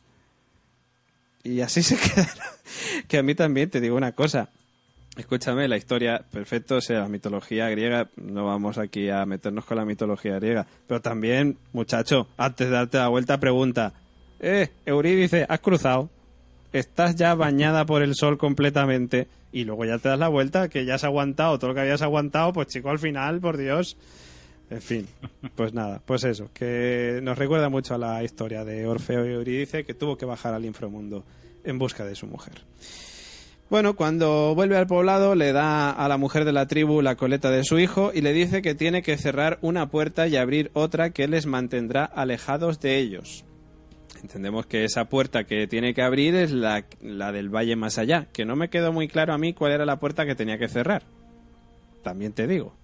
Y así se quedaron. Que a mí también te digo una cosa. Escúchame, la historia, perfecto, o sea, la mitología griega, no vamos aquí a meternos con la mitología griega, pero también, muchacho, antes de darte la vuelta, pregunta, Eurídice, has cruzado, estás ya bañada por el sol completamente, y luego ya te das la vuelta, que ya has aguantado todo lo que habías aguantado, pues chico, al final, por Dios. En fin, pues nada, pues eso, que nos recuerda mucho a la historia de Orfeo y Eurídice, que tuvo que bajar al inframundo en busca de su mujer. Bueno, cuando vuelve al poblado le da a la mujer de la tribu la coleta de su hijo y le dice que tiene que cerrar una puerta y abrir otra que les mantendrá alejados de ellos. Entendemos que esa puerta que tiene que abrir es la del valle más allá, que no me quedó muy claro a mí cuál era la puerta que tenía que cerrar. También te digo.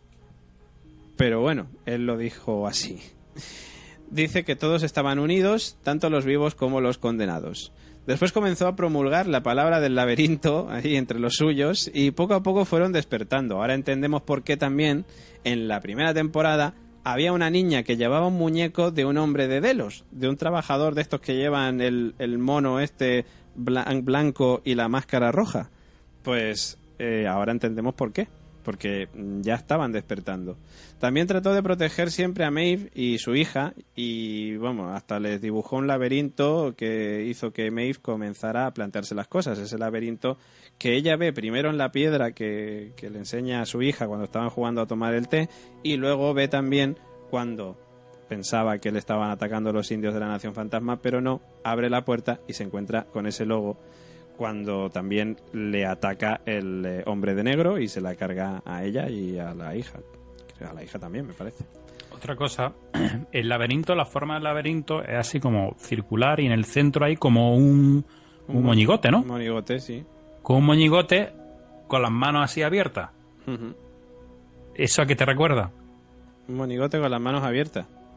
Pero bueno, él lo dijo así. Dice que todos estaban unidos, tanto los vivos como los condenados. Después comenzó a promulgar la palabra del laberinto ahí entre los suyos y poco a poco fueron despertando. Ahora entendemos por qué también en la primera temporada había una niña que llevaba un muñeco de un hombre de Delos, de un trabajador de estos que llevan el mono este blanco y la máscara roja. Pues ahora entendemos por qué. Porque ya estaban despertando. También trató de proteger siempre a Maeve y su hija y, vamos, hasta les dibujó un laberinto que hizo que Maeve comenzara a plantearse las cosas. Ese laberinto que ella ve primero en la piedra que le enseña a su hija cuando estaban jugando a tomar el té y luego ve también cuando pensaba que le estaban atacando los indios de la Nación Fantasma, pero no, abre la puerta y se encuentra con ese logo cuando también le ataca el hombre de negro y se la carga a ella y a la hija. A la hija también, me parece. Otra cosa, el laberinto, la forma del laberinto es así como circular y en el centro hay como un moñigote, ¿no? Un moñigote, sí. Con un moñigote con las manos así abiertas. Uh-huh. ¿Eso a qué te recuerda? Un monigote con las manos abiertas.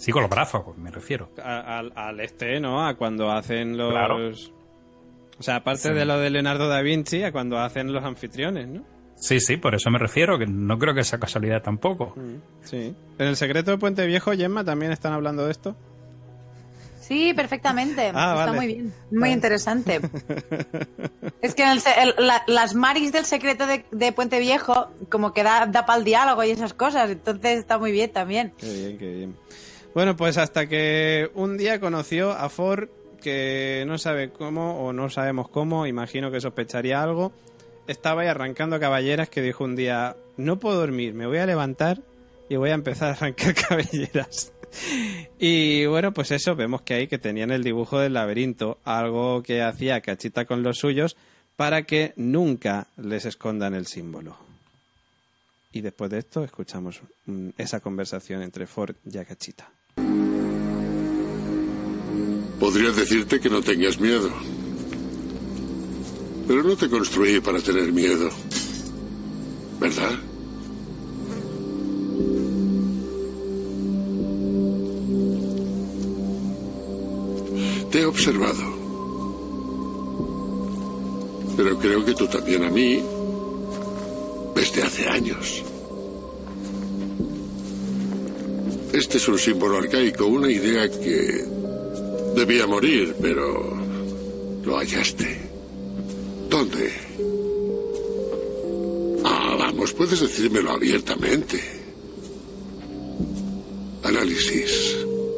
Sí, con los brazos, me refiero. Al este, ¿no? A cuando hacen los... Claro. O sea, aparte de lo de Leonardo da Vinci, a cuando hacen los anfitriones, ¿no? Sí, por eso me refiero, que no creo que sea casualidad tampoco. Sí. En El secreto de Puente Viejo, Gemma, también están hablando de esto. Sí, perfectamente. Está vale. muy bien. Muy interesante. Es que las maris del secreto de Puente Viejo como que da para el diálogo y esas cosas. Entonces está muy bien también. Qué bien, qué bien. Bueno, pues hasta que un día conoció a Ford, que no sabe cómo, o no sabemos cómo, imagino que sospecharía algo. Estaba ahí arrancando cabelleras, que dijo un día: no puedo dormir, me voy a levantar y voy a empezar a arrancar cabelleras. Y bueno, pues eso, vemos que ahí que tenían el dibujo del laberinto, algo que hacía Cachita con los suyos para que nunca les escondan el símbolo. Y después de esto escuchamos esa conversación entre Ford y Cachita. Podría decirte que no tengas miedo. Pero no te construí para tener miedo, ¿verdad? Te he observado. Pero creo que tú también a mí, desde hace años. Este es un símbolo arcaico, una idea que debía morir, pero lo hallaste. ¿Dónde? Vamos, puedes decírmelo abiertamente. Análisis.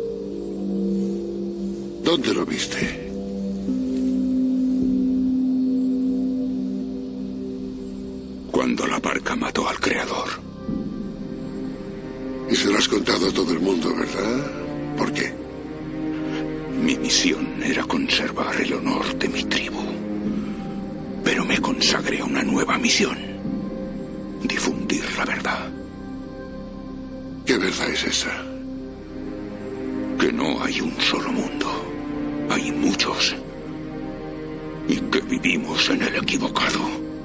¿Dónde lo viste? Cuando la Parca mató al creador. Y se lo has contado a todo el mundo, ¿verdad? ¿Por qué? Mi misión era conservar el honor de mi tribu. Pero me consagré a una nueva misión. Difundir la verdad. ¿Qué verdad es esa? Que no hay un solo mundo. Hay muchos. Y que vivimos en el equivocado.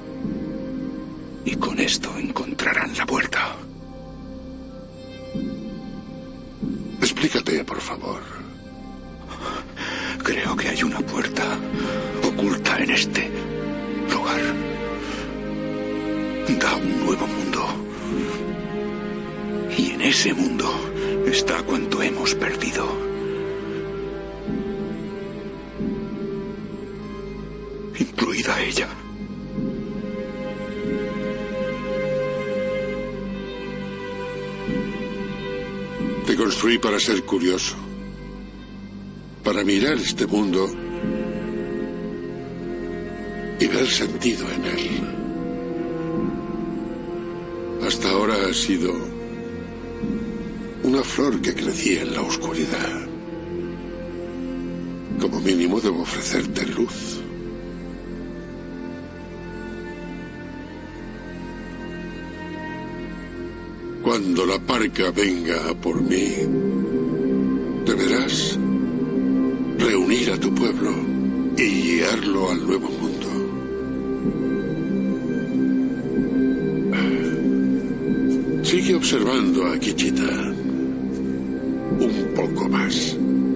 Y con esto encontrarán la puerta. Explícate, por favor. Creo que hay una puerta oculta en este lugar. Da un nuevo mundo. Y en ese mundo está cuanto hemos perdido. Incluida ella. Te construí para ser curioso. Para mirar este mundo y ver sentido en él. Hasta ahora ha sido una flor que crecía en la oscuridad. Como mínimo debo ofrecerte luz. Cuando la Parca venga a por mí, deberás reunir a tu pueblo y guiarlo al nuevo mundo. Sigue observando a Kichita un poco más.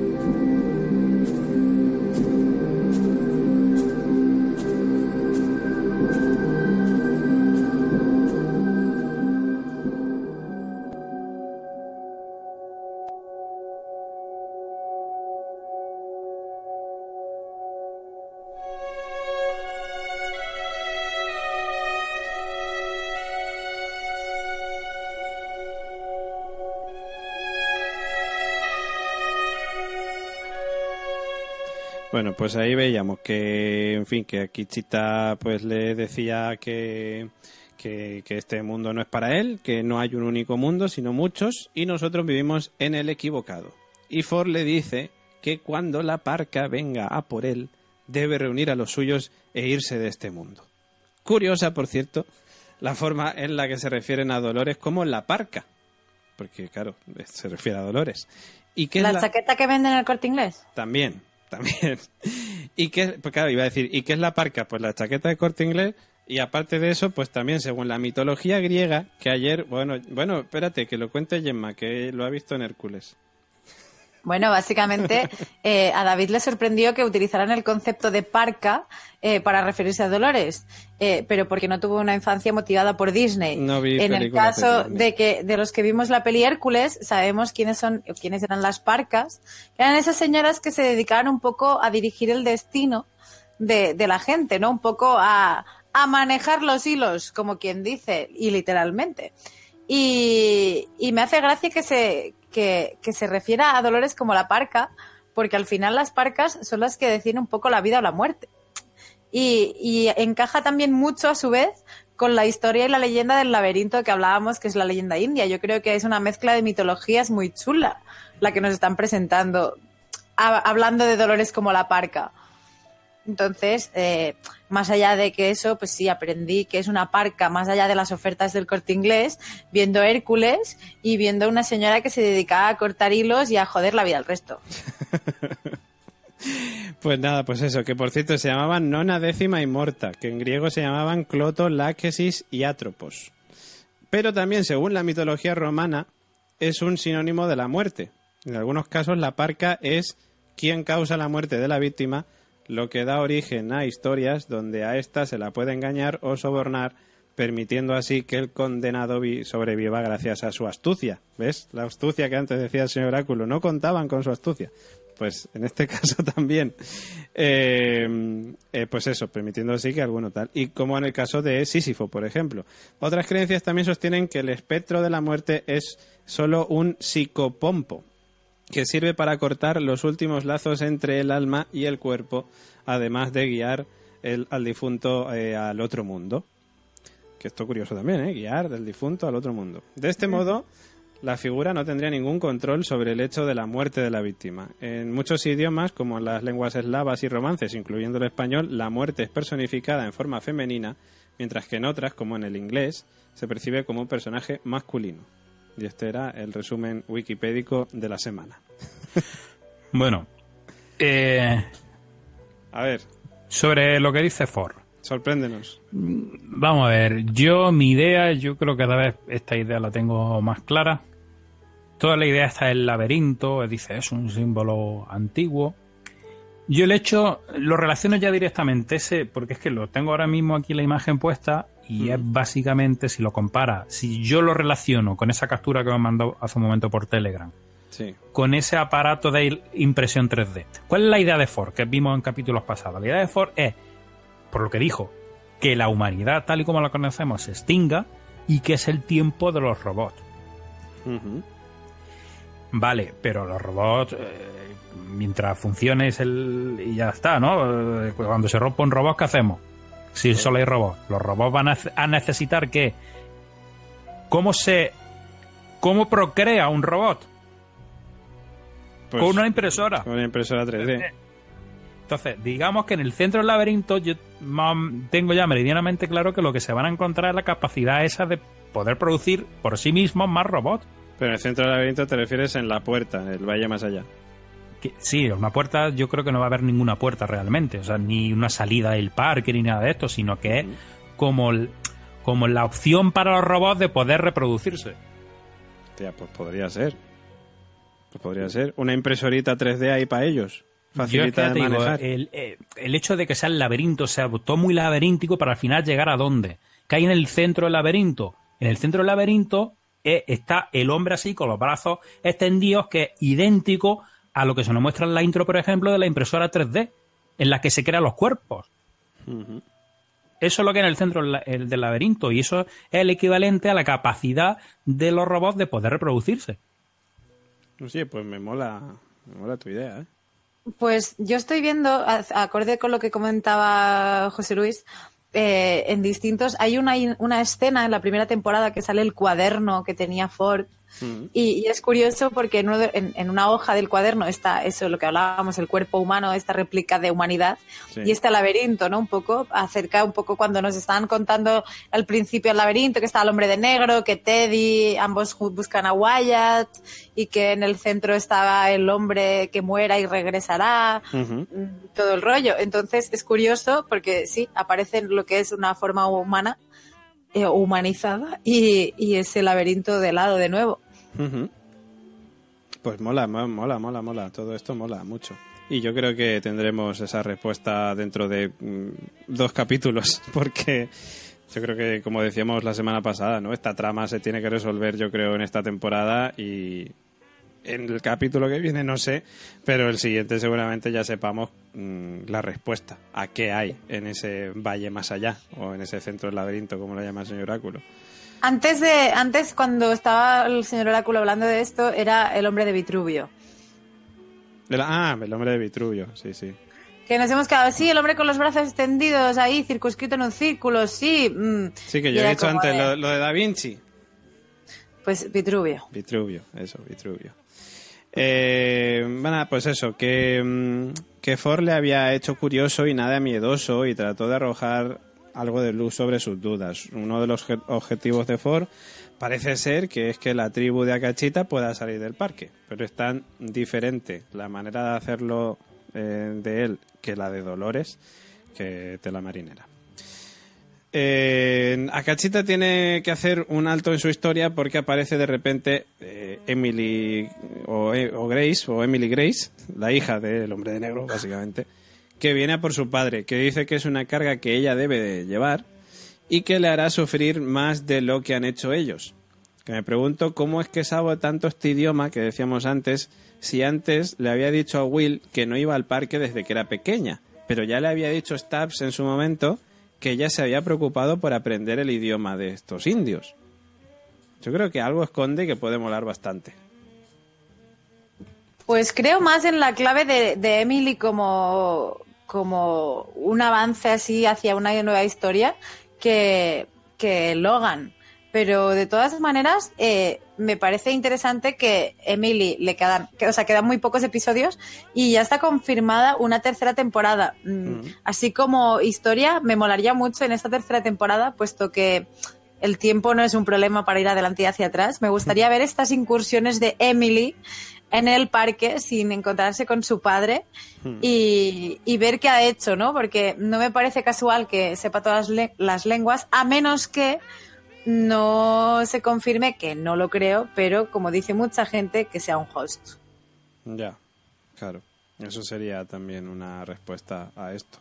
Bueno, pues ahí veíamos que, en fin, que a Kichita pues le decía que este mundo no es para él, que no hay un único mundo, sino muchos, y nosotros vivimos en el equivocado. Y Ford le dice que cuando la Parca venga a por él, debe reunir a los suyos e irse de este mundo. Curiosa, por cierto, la forma en la que se refieren a Dolores como la Parca, porque, claro, se refiere a Dolores. ¿Y qué es ¿La chaqueta que venden en el Corte Inglés? También. ¿Y qué? Pues claro, iba a decir, ¿y qué es la Parca? Pues la chaqueta de Corte Inglés. Y aparte de eso, pues también según la mitología griega, que ayer, bueno, espérate, que lo cuente Gemma, que lo ha visto en Hércules. Bueno, básicamente a David le sorprendió que utilizaran el concepto de parca para referirse a Dolores, pero porque no tuvo una infancia motivada por Disney. No vi en el películas caso de Disney. de los que vimos la peli Hércules, sabemos quiénes eran las parcas. Eran esas señoras que se dedicaban un poco a dirigir el destino de la gente, ¿no? Un poco a manejar los hilos, como quien dice, y literalmente. Y me hace gracia que se refiera a Dolores como la parca, porque al final las parcas son las que deciden un poco la vida o la muerte. Y encaja también mucho, a su vez, con la historia y la leyenda del laberinto que hablábamos, que es la leyenda india. Yo creo que es una mezcla de mitologías muy chula la que nos están presentando, hablando de Dolores como la parca. Entonces, más allá de que eso, pues sí, aprendí que es una parca, más allá de las ofertas del Corte Inglés, viendo Hércules y viendo una señora que se dedicaba a cortar hilos y a joder la vida al resto. Pues nada, pues eso, que por cierto se llamaban Nona Décima y Morta, que en griego se llamaban Cloto, Láquesis y Atropos. Pero también, según la mitología romana, es un sinónimo de la muerte. En algunos casos la parca es quien causa la muerte de la víctima, lo que da origen a historias donde a ésta se la puede engañar o sobornar, permitiendo así que el condenado sobreviva gracias a su astucia. ¿Ves? La astucia que antes decía el señor Oráculo, no contaban con su astucia. Pues en este caso también, pues eso, permitiendo así que alguno tal. Y como en el caso de Sísifo, por ejemplo. Otras creencias también sostienen que el espectro de la muerte es solo un psicopompo, que sirve para cortar los últimos lazos entre el alma y el cuerpo, además de guiar al difunto al otro mundo. Que esto es curioso también, guiar del difunto al otro mundo. De este modo, la figura no tendría ningún control sobre el hecho de la muerte de la víctima. En muchos idiomas, como en las lenguas eslavas y romances, incluyendo el español, la muerte es personificada en forma femenina, mientras que en otras, como en el inglés, se percibe como un personaje masculino. Y este era el resumen wikipédico de la semana. Bueno, a ver, sobre lo que dice Ford. sorpréndenos. Vamos a ver, yo creo que cada vez esta idea la tengo más clara. Toda la idea está en el laberinto, dice, es un símbolo antiguo. Yo lo relaciono ya directamente, porque es que lo tengo ahora mismo aquí la imagen puesta y es básicamente, si lo compara, si yo lo relaciono con esa captura que me mandó hace un momento por Telegram, Sí. con ese aparato de impresión 3D. ¿Cuál es la idea de Ford que vimos en capítulos pasados? La idea de Ford es, por lo que dijo, que la humanidad tal y como la conocemos se extinga y que es el tiempo de los robots. Uh-huh. Vale, pero los robots, mientras funcione y ya está, ¿no? Cuando se rompa un robot, ¿qué hacemos? Si solo hay robots. Los robots van a necesitar que... ¿Cómo procrea un robot? Pues, con una impresora. Con una impresora 3D. Entonces, digamos que en el centro del laberinto yo tengo ya meridianamente claro que lo que se van a encontrar es la capacidad esa de poder producir por sí mismos más robots. Pero en el centro del laberinto te refieres en la puerta, en el valle más allá. Sí, una puerta, yo creo que no va a haber ninguna puerta realmente, o sea, ni una salida del parque ni nada de esto, sino que es como la opción para los robots de poder reproducirse. Tía, pues podría ser. Pues podría ser. Una impresorita 3D ahí para ellos. Facilita de manejar. El hecho de que sea el laberinto, sea todo muy laberíntico para al final llegar a dónde. ¿Qué hay en el centro del laberinto? En el centro del laberinto está el hombre así con los brazos extendidos, que es idéntico a lo que se nos muestra en la intro, por ejemplo, de la impresora 3D, en la que se crean los cuerpos. Uh-huh. Eso es lo que hay en el centro del laberinto, y eso es el equivalente a la capacidad de los robots de poder reproducirse. Sí, pues me mola tu idea, ¿eh? Pues yo estoy viendo, acorde con lo que comentaba José Luis, en distintos... Hay una escena en la primera temporada que sale el cuaderno que tenía Ford. Y es curioso porque en una hoja del cuaderno está eso, lo que hablábamos, el cuerpo humano, esta réplica de humanidad, sí. Y este laberinto, ¿no? Un poco, acerca un poco cuando nos estaban contando al principio el laberinto, que estaba el hombre de negro, que Teddy, ambos buscan a Wyatt, y que en el centro estaba el hombre que muera y regresará, todo el rollo. Entonces es curioso porque sí, aparece lo que es una forma humana, humanizada, y ese laberinto de lado de nuevo. Pues mola. Todo esto mola mucho. Y yo creo que tendremos esa respuesta dentro de 2 capítulos, porque yo creo que, como decíamos la semana pasada, ¿no? Esta trama se tiene que resolver, yo creo, en esta temporada, y en el capítulo que viene no sé, pero el siguiente seguramente ya sepamos la respuesta a qué hay en ese valle más allá, o en ese centro del laberinto, como lo llama el señor Oráculo. Antes, cuando estaba el señor Oráculo hablando de esto, era el hombre de Vitruvio. El hombre de Vitruvio, sí. Que nos hemos quedado, sí, el hombre con los brazos extendidos ahí, circunscrito en un círculo, sí. Sí, que yo he dicho antes, lo de Da Vinci. Pues Vitruvio. Vitruvio. Bueno, pues eso, que Ford le había hecho curioso y nada miedoso y trató de arrojar algo de luz sobre sus dudas. Uno de los objetivos de Ford parece ser que es que la tribu de Akachita pueda salir del parque, pero es tan diferente la manera de hacerlo de él que la de Dolores, que tela marinera. Akachita tiene que hacer un alto en su historia porque aparece de repente Emily Grace, la hija del hombre de negro, básicamente, que viene a por su padre, que dice que es una carga que ella debe de llevar y que le hará sufrir más de lo que han hecho ellos. Que me pregunto cómo es que sabe tanto este idioma que decíamos antes, si antes le había dicho a Will que no iba al parque desde que era pequeña, pero ya le había dicho Stubbs en su momento que ella se había preocupado por aprender el idioma de estos indios. Yo creo que algo esconde que puede molar bastante. Pues creo más en la clave de Emily como un avance así hacia una nueva historia que Logan. Pero de todas maneras me parece interesante que Emily quedan muy pocos episodios y ya está confirmada una tercera temporada. Así como historia, me molaría mucho en esta tercera temporada, puesto que el tiempo no es un problema para ir adelante y hacia atrás. Me gustaría ver estas incursiones de Emily en el parque sin encontrarse con su padre y ver qué ha hecho, ¿no? Porque no me parece casual que sepa todas las lenguas, a menos que no se confirme, que no lo creo, pero como dice mucha gente, que sea un host. Ya, claro. Eso sería también una respuesta a esto.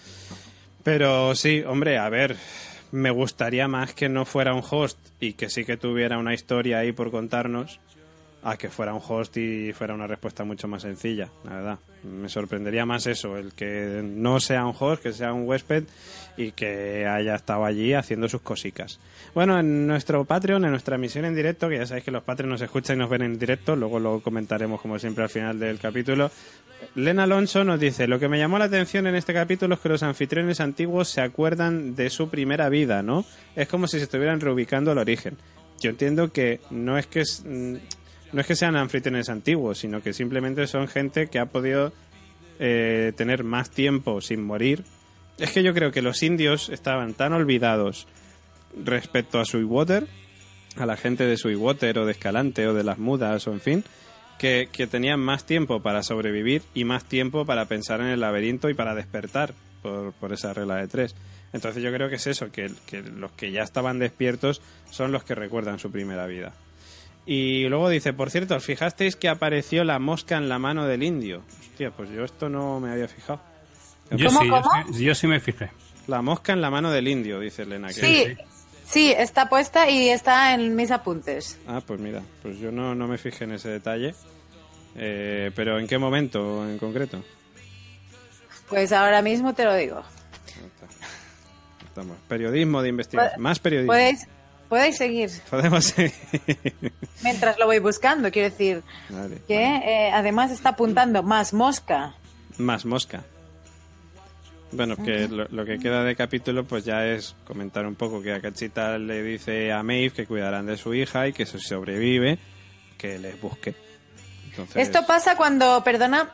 Pero sí, hombre, a ver, me gustaría más que no fuera un host y que sí que tuviera una historia ahí por contarnos, a que fuera un host y fuera una respuesta mucho más sencilla, la verdad. Me sorprendería más eso, el que no sea un host, que sea un huésped y que haya estado allí haciendo sus cosicas. Bueno, en nuestro Patreon, en nuestra emisión en directo, que ya sabéis que los Patreons nos escuchan y nos ven en directo, luego lo comentaremos como siempre al final del capítulo. Lena Alonso nos dice: lo que me llamó la atención en este capítulo es que los anfitriones antiguos se acuerdan de su primera vida, ¿no? Es como si se estuvieran reubicando al origen. Yo entiendo que no es que sean anfitriones antiguos, sino que simplemente son gente que ha podido tener más tiempo sin morir. Es que yo creo que los indios estaban tan olvidados respecto a Sweetwater, a la gente de Sweetwater o de Escalante o de las Mudas o en fin, que tenían más tiempo para sobrevivir y más tiempo para pensar en el laberinto y para despertar por esa regla de 3. Entonces yo creo que es eso, que los que ya estaban despiertos son los que recuerdan su primera vida. Y luego dice: por cierto, ¿os fijasteis que apareció la mosca en la mano del indio? Hostia, pues yo esto no me había fijado. Yo sí me fijé. La mosca en la mano del indio, dice Elena. Sí, está puesta y está en mis apuntes. Ah, pues mira, pues yo no me fijé en ese detalle. Pero ¿en qué momento en concreto? Pues ahora mismo te lo digo. Estamos. Periodismo de investigación. Más periodismo. Podéis seguir. Podemos seguir. Mientras lo voy buscando, quiero decir. Vale, que además está apuntando más mosca. Más mosca. Bueno, que lo que queda de capítulo pues ya es comentar un poco que Akachita le dice a Maeve que cuidarán de su hija y que si sobrevive, que les busque. Entonces... Esto pasa cuando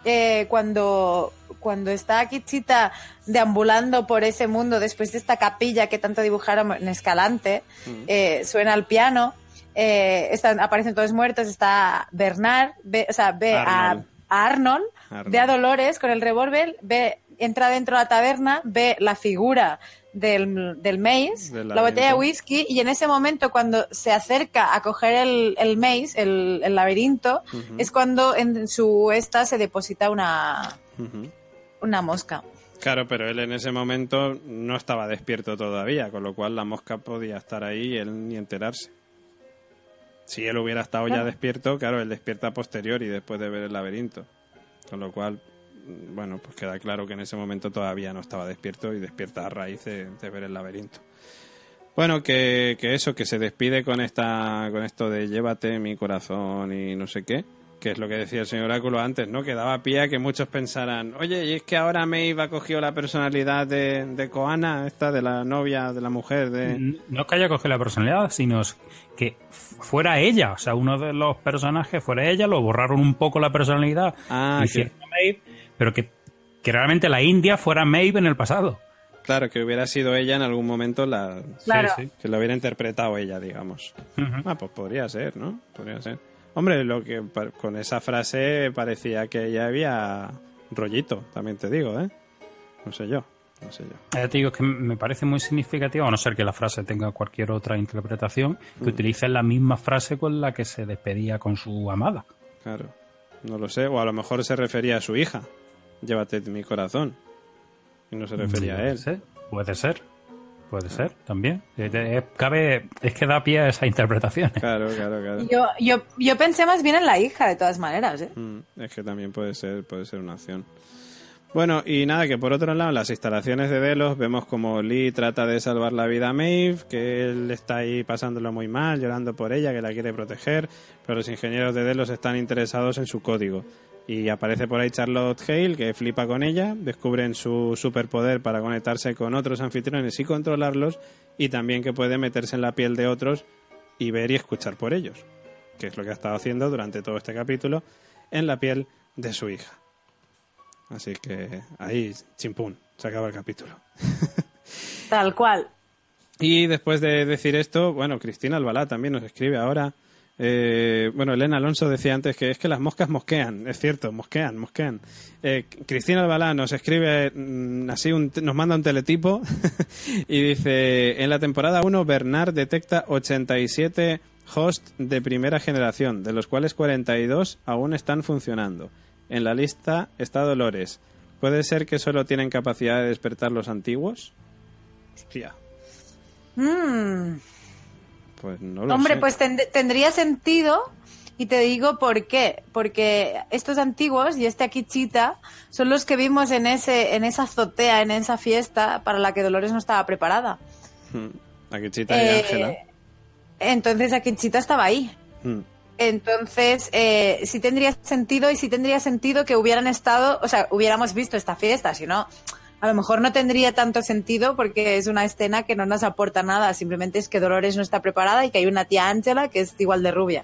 está Akachita deambulando por ese mundo después de esta capilla que tanto dibujaron en Escalante, suena el piano, aparecen todos muertos, está Bernard, ve a Arnold, ve a Dolores con el revólver, entra dentro de la taberna, ve la figura del maze, Del la botella de laberinto. whisky, y en ese momento cuando se acerca a coger el maze, el laberinto, es cuando en su esta se deposita una mosca. Claro, pero él en ese momento no estaba despierto todavía, con lo cual la mosca podía estar ahí y él ni enterarse. Si él hubiera estado ya despierto, claro, él despierta a posteriori después de ver el laberinto. Con lo cual, bueno, pues queda claro que en ese momento todavía no estaba despierto y despierta a raíz de ver el laberinto. Bueno, que eso, que se despide con esto de llévate mi corazón y no sé qué, que es lo que decía el señor Oráculo antes, ¿no? Que daba pie a que muchos pensaran, oye, y es que ahora Maeve ha cogido la personalidad de Koana, esta de la novia, de la mujer de... No que haya cogido la personalidad, sino que fuera ella, o sea, uno de los personajes fuera ella, lo borraron un poco la personalidad, hicieron a Maeve, pero que realmente la India fuera Maeve en el pasado. Claro, que hubiera sido ella en algún momento Claro. Sí. que lo hubiera interpretado ella, digamos. Pues podría ser, ¿no? Podría ser. Hombre, con esa frase parecía que ya había rollito, también te digo, ¿eh? No sé yo. Te digo que me parece muy significativo, a no ser que la frase tenga cualquier otra interpretación, que utilicen la misma frase con la que se despedía con su amada. Claro, no lo sé. O a lo mejor se refería a su hija. Llévate mi corazón. Y no se refería a él. Puede ser también. Es que da pie a esa interpretación. Claro. Yo pensé más bien en la hija, de todas maneras, ¿eh? Es que también puede ser una opción. Bueno, y nada, que por otro lado, en las instalaciones de Delos vemos como Lee trata de salvar la vida a Maeve, que él está ahí pasándolo muy mal, llorando por ella, que la quiere proteger, pero los ingenieros de Delos están interesados en su código. Y aparece por ahí Charlotte Hale, que flipa con ella, descubren su superpoder para conectarse con otros anfitriones y controlarlos, y también que puede meterse en la piel de otros y ver y escuchar por ellos, que es lo que ha estado haciendo durante todo este capítulo, en la piel de su hija. Así que ahí, chimpún, se acaba el capítulo. Tal cual. Y después de decir esto, bueno, Cristina Albalá también nos escribe ahora. Elena Alonso decía antes que es que las moscas mosquean, es cierto, mosquean. Cristina Albalá nos escribe nos manda un teletipo y dice, en la temporada 1 Bernard detecta 87 hosts de primera generación, de los cuales 42 aún están funcionando. En la lista está Dolores. ¿Puede ser que solo tienen capacidad de despertar los antiguos? Hostia. Pues no lo Hombre, sé. pues tendría sentido, y te digo por qué. Porque estos antiguos y este Akichita son los que vimos en esa azotea, en esa fiesta para la que Dolores no estaba preparada. Akichita y Ángela. Entonces Akichita estaba ahí. Entonces, sí tendría sentido, y sí tendría sentido que hubieran estado, o sea, hubiéramos visto esta fiesta, si no, a lo mejor no tendría tanto sentido porque es una escena que no nos aporta nada, simplemente es que Dolores no está preparada y que hay una tía Ángela que es igual de rubia.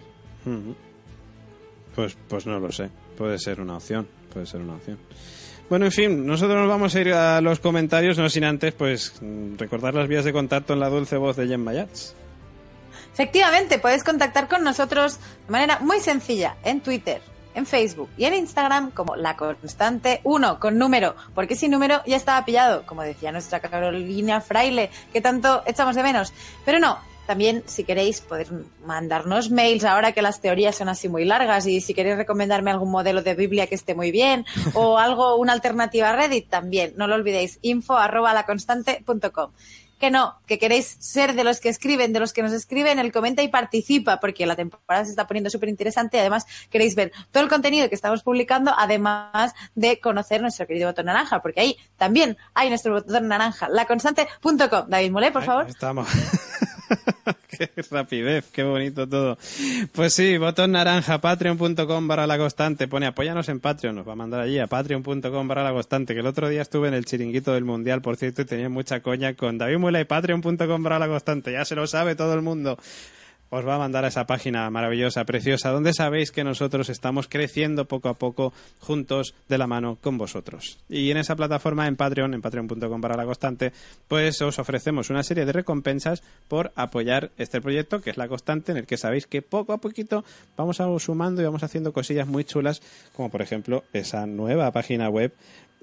Pues no lo sé, puede ser una opción. Bueno, en fin, nosotros nos vamos a ir a los comentarios, no sin antes, pues, recordar las vías de contacto en la dulce voz de Jen Mayats. Efectivamente, puedes contactar con nosotros de manera muy sencilla en Twitter, en Facebook y en Instagram como La Constante 1 con número, porque sin número ya estaba pillado, como decía nuestra Carolina Fraile, que tanto echamos de menos. Pero no, también si queréis poder mandarnos mails ahora que las teorías son así muy largas, y si queréis recomendarme algún modelo de Biblia que esté muy bien o algo, una alternativa a Reddit, también, no lo olvidéis, info@laconstante.com. Que no, que queréis ser de los que escriben, de los que nos escriben, el comenta y participa, porque la temporada se está poniendo súper interesante y además queréis ver todo el contenido que estamos publicando, además de conocer nuestro querido botón naranja, porque ahí también hay nuestro botón naranja, laconstante.com. David Molé, por favor. Estamos. Qué rapidez, qué bonito todo. Pues sí, botón naranja, patreon.com/laconstante. Pone apóyanos en Patreon, nos va a mandar allí a patreon.com/laconstante, que el otro día estuve en el chiringuito del Mundial, por cierto, y tenía mucha coña con David Muela y patreon.com/laconstante. Ya se lo sabe todo el mundo. Os va a mandar a esa página maravillosa, preciosa, donde sabéis que nosotros estamos creciendo poco a poco juntos de la mano con vosotros. Y en esa plataforma, en Patreon, en patreon.com/laconstante, pues os ofrecemos una serie de recompensas por apoyar este proyecto, que es La Constante, en el que sabéis que poco a poquito vamos sumando y vamos haciendo cosillas muy chulas, como por ejemplo esa nueva página web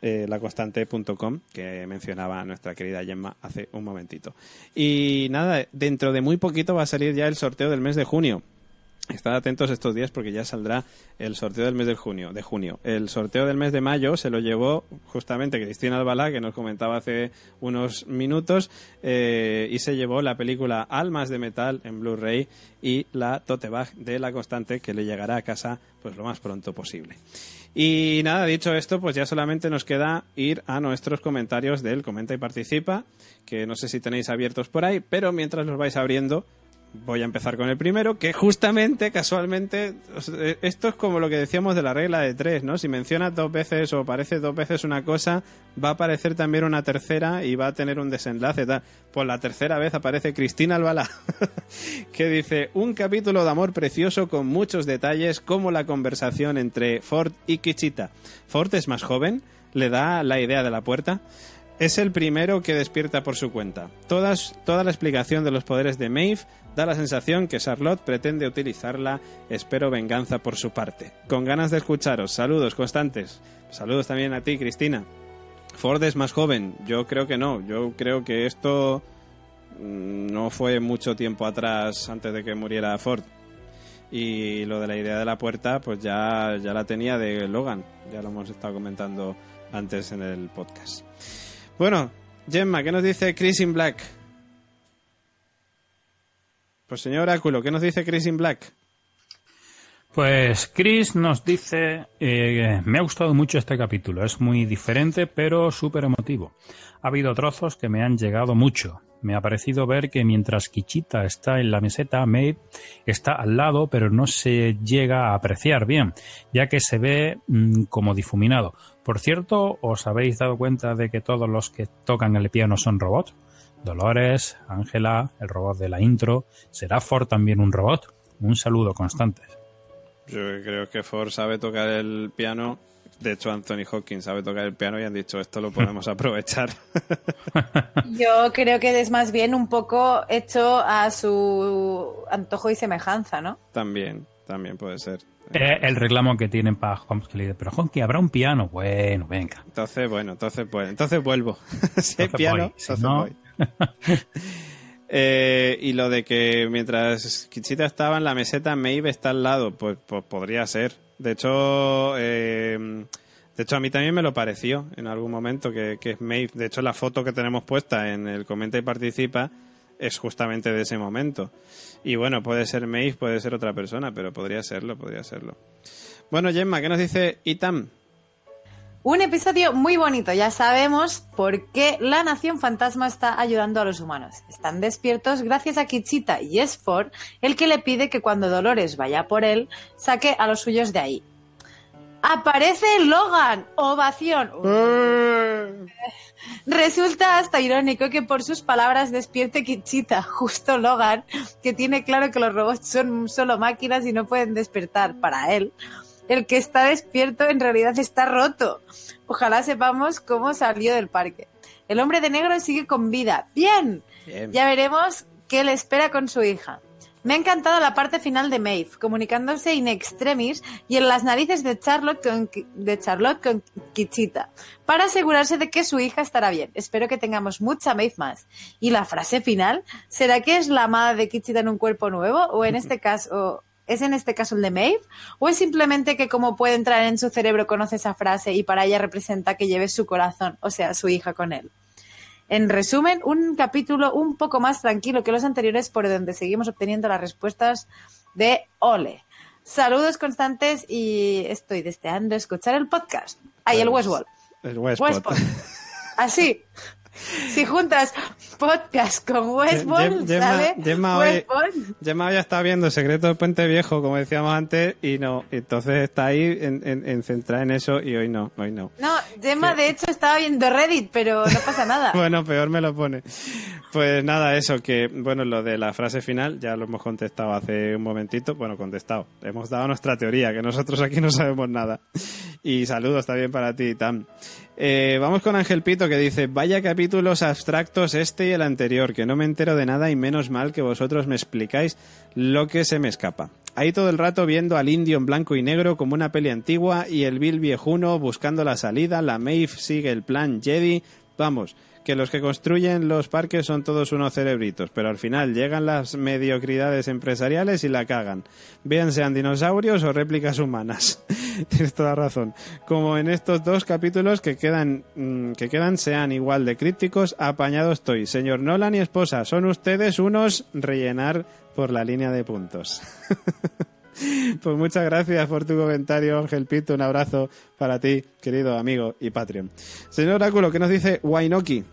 laconstante.com, que mencionaba nuestra querida Gemma hace un momentito. Y nada, dentro de muy poquito va a salir ya el sorteo del mes de junio. Estad atentos estos días porque ya saldrá el sorteo del mes de junio. El sorteo del mes de mayo se lo llevó justamente Cristina Albalá, que nos comentaba hace unos minutos, y se llevó la película Almas de Metal en Blu-ray y la tote bag de La Constante, que le llegará a casa pues lo más pronto posible. Y nada, dicho esto, pues ya solamente nos queda ir a nuestros comentarios del Comenta y Participa, que no sé si tenéis abiertos por ahí, pero mientras los vais abriendo, voy a empezar con el primero, que justamente, casualmente, esto es como lo que decíamos de la regla de 3, ¿no? Si mencionas 2 veces o aparece 2 veces una cosa, va a aparecer también una tercera y va a tener un desenlace, tal. Pues la tercera vez aparece Cristina Albalá, que dice: un capítulo de amor precioso con muchos detalles, como la conversación entre Ford y Kichita. Ford es más joven, le da la idea de la puerta. Es el primero que despierta por su cuenta. Toda la explicación de los poderes de Maeve da la sensación que Charlotte pretende utilizarla. Espero venganza por su parte. Con ganas de escucharos. Saludos constantes. Saludos también a ti, Cristina. Ford es más joven. Yo creo que no. Yo creo que esto no fue mucho tiempo atrás, antes de que muriera Ford. Y lo de la idea de la puerta, pues ya la tenía de Logan. Ya lo hemos estado comentando antes en el podcast. Bueno, Gemma, ¿qué nos dice Chris in Black? Pues señor Oráculo, ¿qué nos dice Chris in Black? Pues Chris nos dice: me ha gustado mucho este capítulo, es muy diferente pero súper emotivo. Ha habido trozos que me han llegado mucho. Me ha parecido ver que mientras Kichita está en la meseta, Maeve está al lado, pero no se llega a apreciar bien, ya que se ve como difuminado. Por cierto, ¿os habéis dado cuenta de que todos los que tocan el piano son robots? Dolores, Ángela, el robot de la intro. ¿Será Ford también un robot? Un saludo constante. Yo creo que Ford sabe tocar el piano. De hecho, Anthony Hopkins sabe tocar el piano y han dicho: esto lo podemos aprovechar. Yo creo que es más bien un poco hecho a su antojo y semejanza, ¿no? También puede ser. El reclamo que tienen para Holmes, que le dice: pero Honky, ¿habrá un piano? Bueno, venga. Entonces vuelvo. Si hay piano, entonces voy. Y lo de que mientras Kichita estaba en la meseta, Maeve está al lado, pues podría ser. De hecho, a mí también me lo pareció en algún momento que es Maeve. De hecho, la foto que tenemos puesta en el Comenta y Participa es justamente de ese momento. Y bueno, puede ser Maeve, puede ser otra persona, pero podría serlo. Bueno, Gemma, ¿qué nos dice Itam? Un episodio muy bonito. Ya sabemos por qué la Nación Fantasma está ayudando a los humanos. Están despiertos gracias a Kichita y es Ford el que le pide que cuando Dolores vaya por él, saque a los suyos de ahí. ¡Aparece Logan! ¡Ovación! Resulta hasta irónico que por sus palabras despierte Kichita, justo Logan, que tiene claro que los robots son solo máquinas y no pueden despertar. Para él, el que está despierto en realidad está roto. Ojalá sepamos cómo salió del parque. El hombre de negro sigue con vida. ¡Bien! Ya veremos qué le espera con su hija. Me ha encantado la parte final de Maeve, comunicándose in extremis y en las narices de Charlotte con Kichita, para asegurarse de que su hija estará bien. Espero que tengamos mucha Maeve más. ¿Y la frase final? ¿Será que es la amada de Kichita en un cuerpo nuevo? ¿O en este caso... ¿Es en este caso el de Maeve? ¿O es simplemente que como puede entrar en su cerebro conoce esa frase y para ella representa que lleve su corazón, o sea, su hija con él? En resumen, un capítulo un poco más tranquilo que los anteriores, por donde seguimos obteniendo las respuestas de Ole. Saludos constantes y estoy deseando escuchar el podcast. Ahí el Westworld. El Westworld. Así. Si juntas podcast con Westworld, ¿sale? Gemma hoy está viendo El secreto del puente viejo, como decíamos antes, y no. Entonces está ahí en centrada en eso y hoy no. No, Gemma de hecho estaba viendo Reddit, pero no pasa nada. Bueno, peor me lo pone. Pues nada, eso, que bueno, lo de la frase final ya lo hemos contestado hace un momentito. Bueno, contestado. Hemos dado nuestra teoría, que nosotros aquí no sabemos nada. Y saludos también para ti, Tam. Vamos con Ángel Pito, que dice: vaya capítulos abstractos este y el anterior, que no me entero de nada y menos mal que vosotros me explicáis lo que se me escapa. ahí todo el rato viendo al indio en blanco y negro como una peli antigua y el Bill viejuno buscando la salida, la Maeve sigue el plan Jedi. Vamos, que los que construyen los parques son todos unos cerebritos, pero al final llegan las mediocridades empresariales y la cagan. Vean sean dinosaurios o réplicas humanas. Tienes toda razón. Como en estos 2 capítulos que quedan sean igual de crípticos, apañado estoy. Señor Nolan y esposa, son ustedes unos rellenar por la línea de puntos. Pues muchas gracias por tu comentario, Ángel Pito. Un abrazo para ti, querido amigo y Patreon. Señor Oráculo, ¿qué nos dice Wainoki?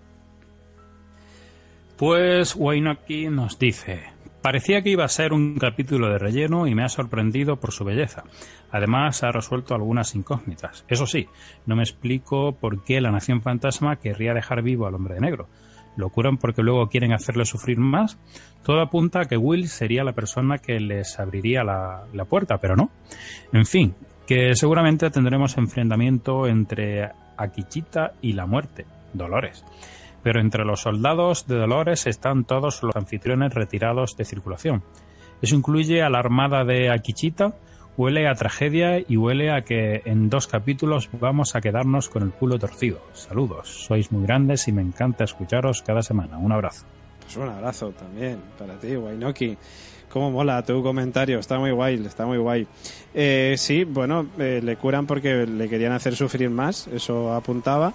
Pues Wainoki nos dice: parecía que iba a ser un capítulo de relleno y me ha sorprendido por su belleza. Además, ha resuelto algunas incógnitas. Eso sí, no me explico por qué la Nación Fantasma querría dejar vivo al Hombre de Negro. ¿Lo curan porque luego quieren hacerle sufrir más? Todo apunta a que Will sería la persona que les abriría la puerta, pero no. En fin, que seguramente tendremos enfrentamiento entre Akichita y la muerte, Dolores. Pero entre los soldados de Dolores están todos los anfitriones retirados de circulación. Eso incluye a la armada de Akichita. Huele a tragedia y huele a que en 2 capítulos vamos a quedarnos con el culo torcido. Saludos, sois muy grandes y me encanta escucharos cada semana. Un abrazo. Pues un abrazo también para ti, Wainoki. Cómo mola tu comentario, está muy guay, está muy guay. Sí, bueno, le curan porque le querían hacer sufrir más, eso apuntaba,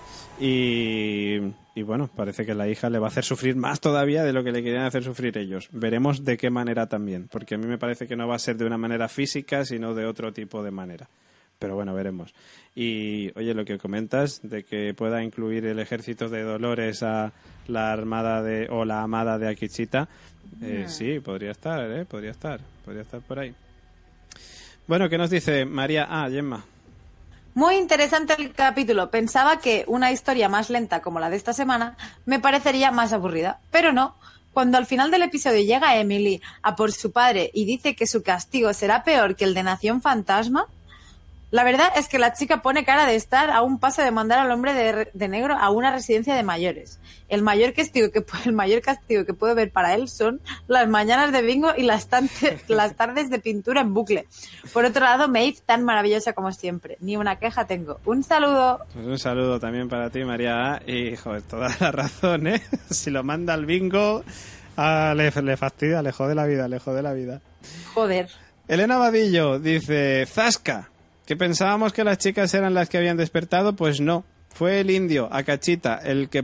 y bueno, parece que la hija le va a hacer sufrir más todavía de lo que le querían hacer sufrir ellos. Veremos de qué manera también, porque a mí me parece que no va a ser de una manera física, sino de otro tipo de manera. Pero bueno, veremos. Y, oye, lo que comentas de que pueda incluir el ejército de Dolores a la armada o la amada de Akichita, sí, podría estar por ahí. Bueno, ¿qué nos dice María? Gemma. Muy interesante el capítulo. Pensaba que una historia más lenta como la de esta semana me parecería más aburrida, pero no. Cuando al final del episodio llega Emily a por su padre y dice que su castigo será peor que el de Nación Fantasma, la verdad es que la chica pone cara de estar a un paso de mandar al Hombre de Negro a una residencia de mayores. El mayor castigo que puedo ver para él son las mañanas de bingo y las tardes de pintura en bucle. Por otro lado, Maeve, tan maravillosa como siempre. Ni una queja tengo. Un saludo. Pues un saludo también para ti, María. Y, joder, toda la razón, ¿eh? Si lo manda al bingo, le fastidia, le jode la vida. Joder. Elena Vadillo dice: Zasca. ¿Que pensábamos que las chicas eran las que habían despertado? Pues no. Fue el indio, Akachita, el que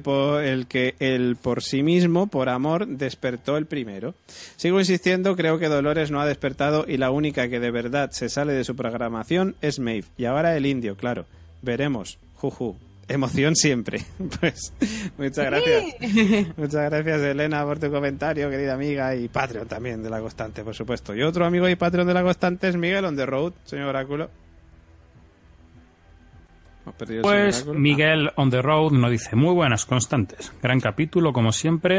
por sí mismo, por amor, despertó el primero. Sigo insistiendo, creo que Dolores no ha despertado y la única que de verdad se sale de su programación es Maeve. Y ahora el indio, claro. Veremos. Juju. Emoción siempre. Pues muchas gracias. Muchas gracias, Elena, por tu comentario, querida amiga, y Patreon también de La Constante, por supuesto. Y otro amigo y Patreon de La Constante es Miguel on the road, señor Oráculo. Pues Miguel on the road nos dice: muy buenas, Constantes, gran capítulo como siempre.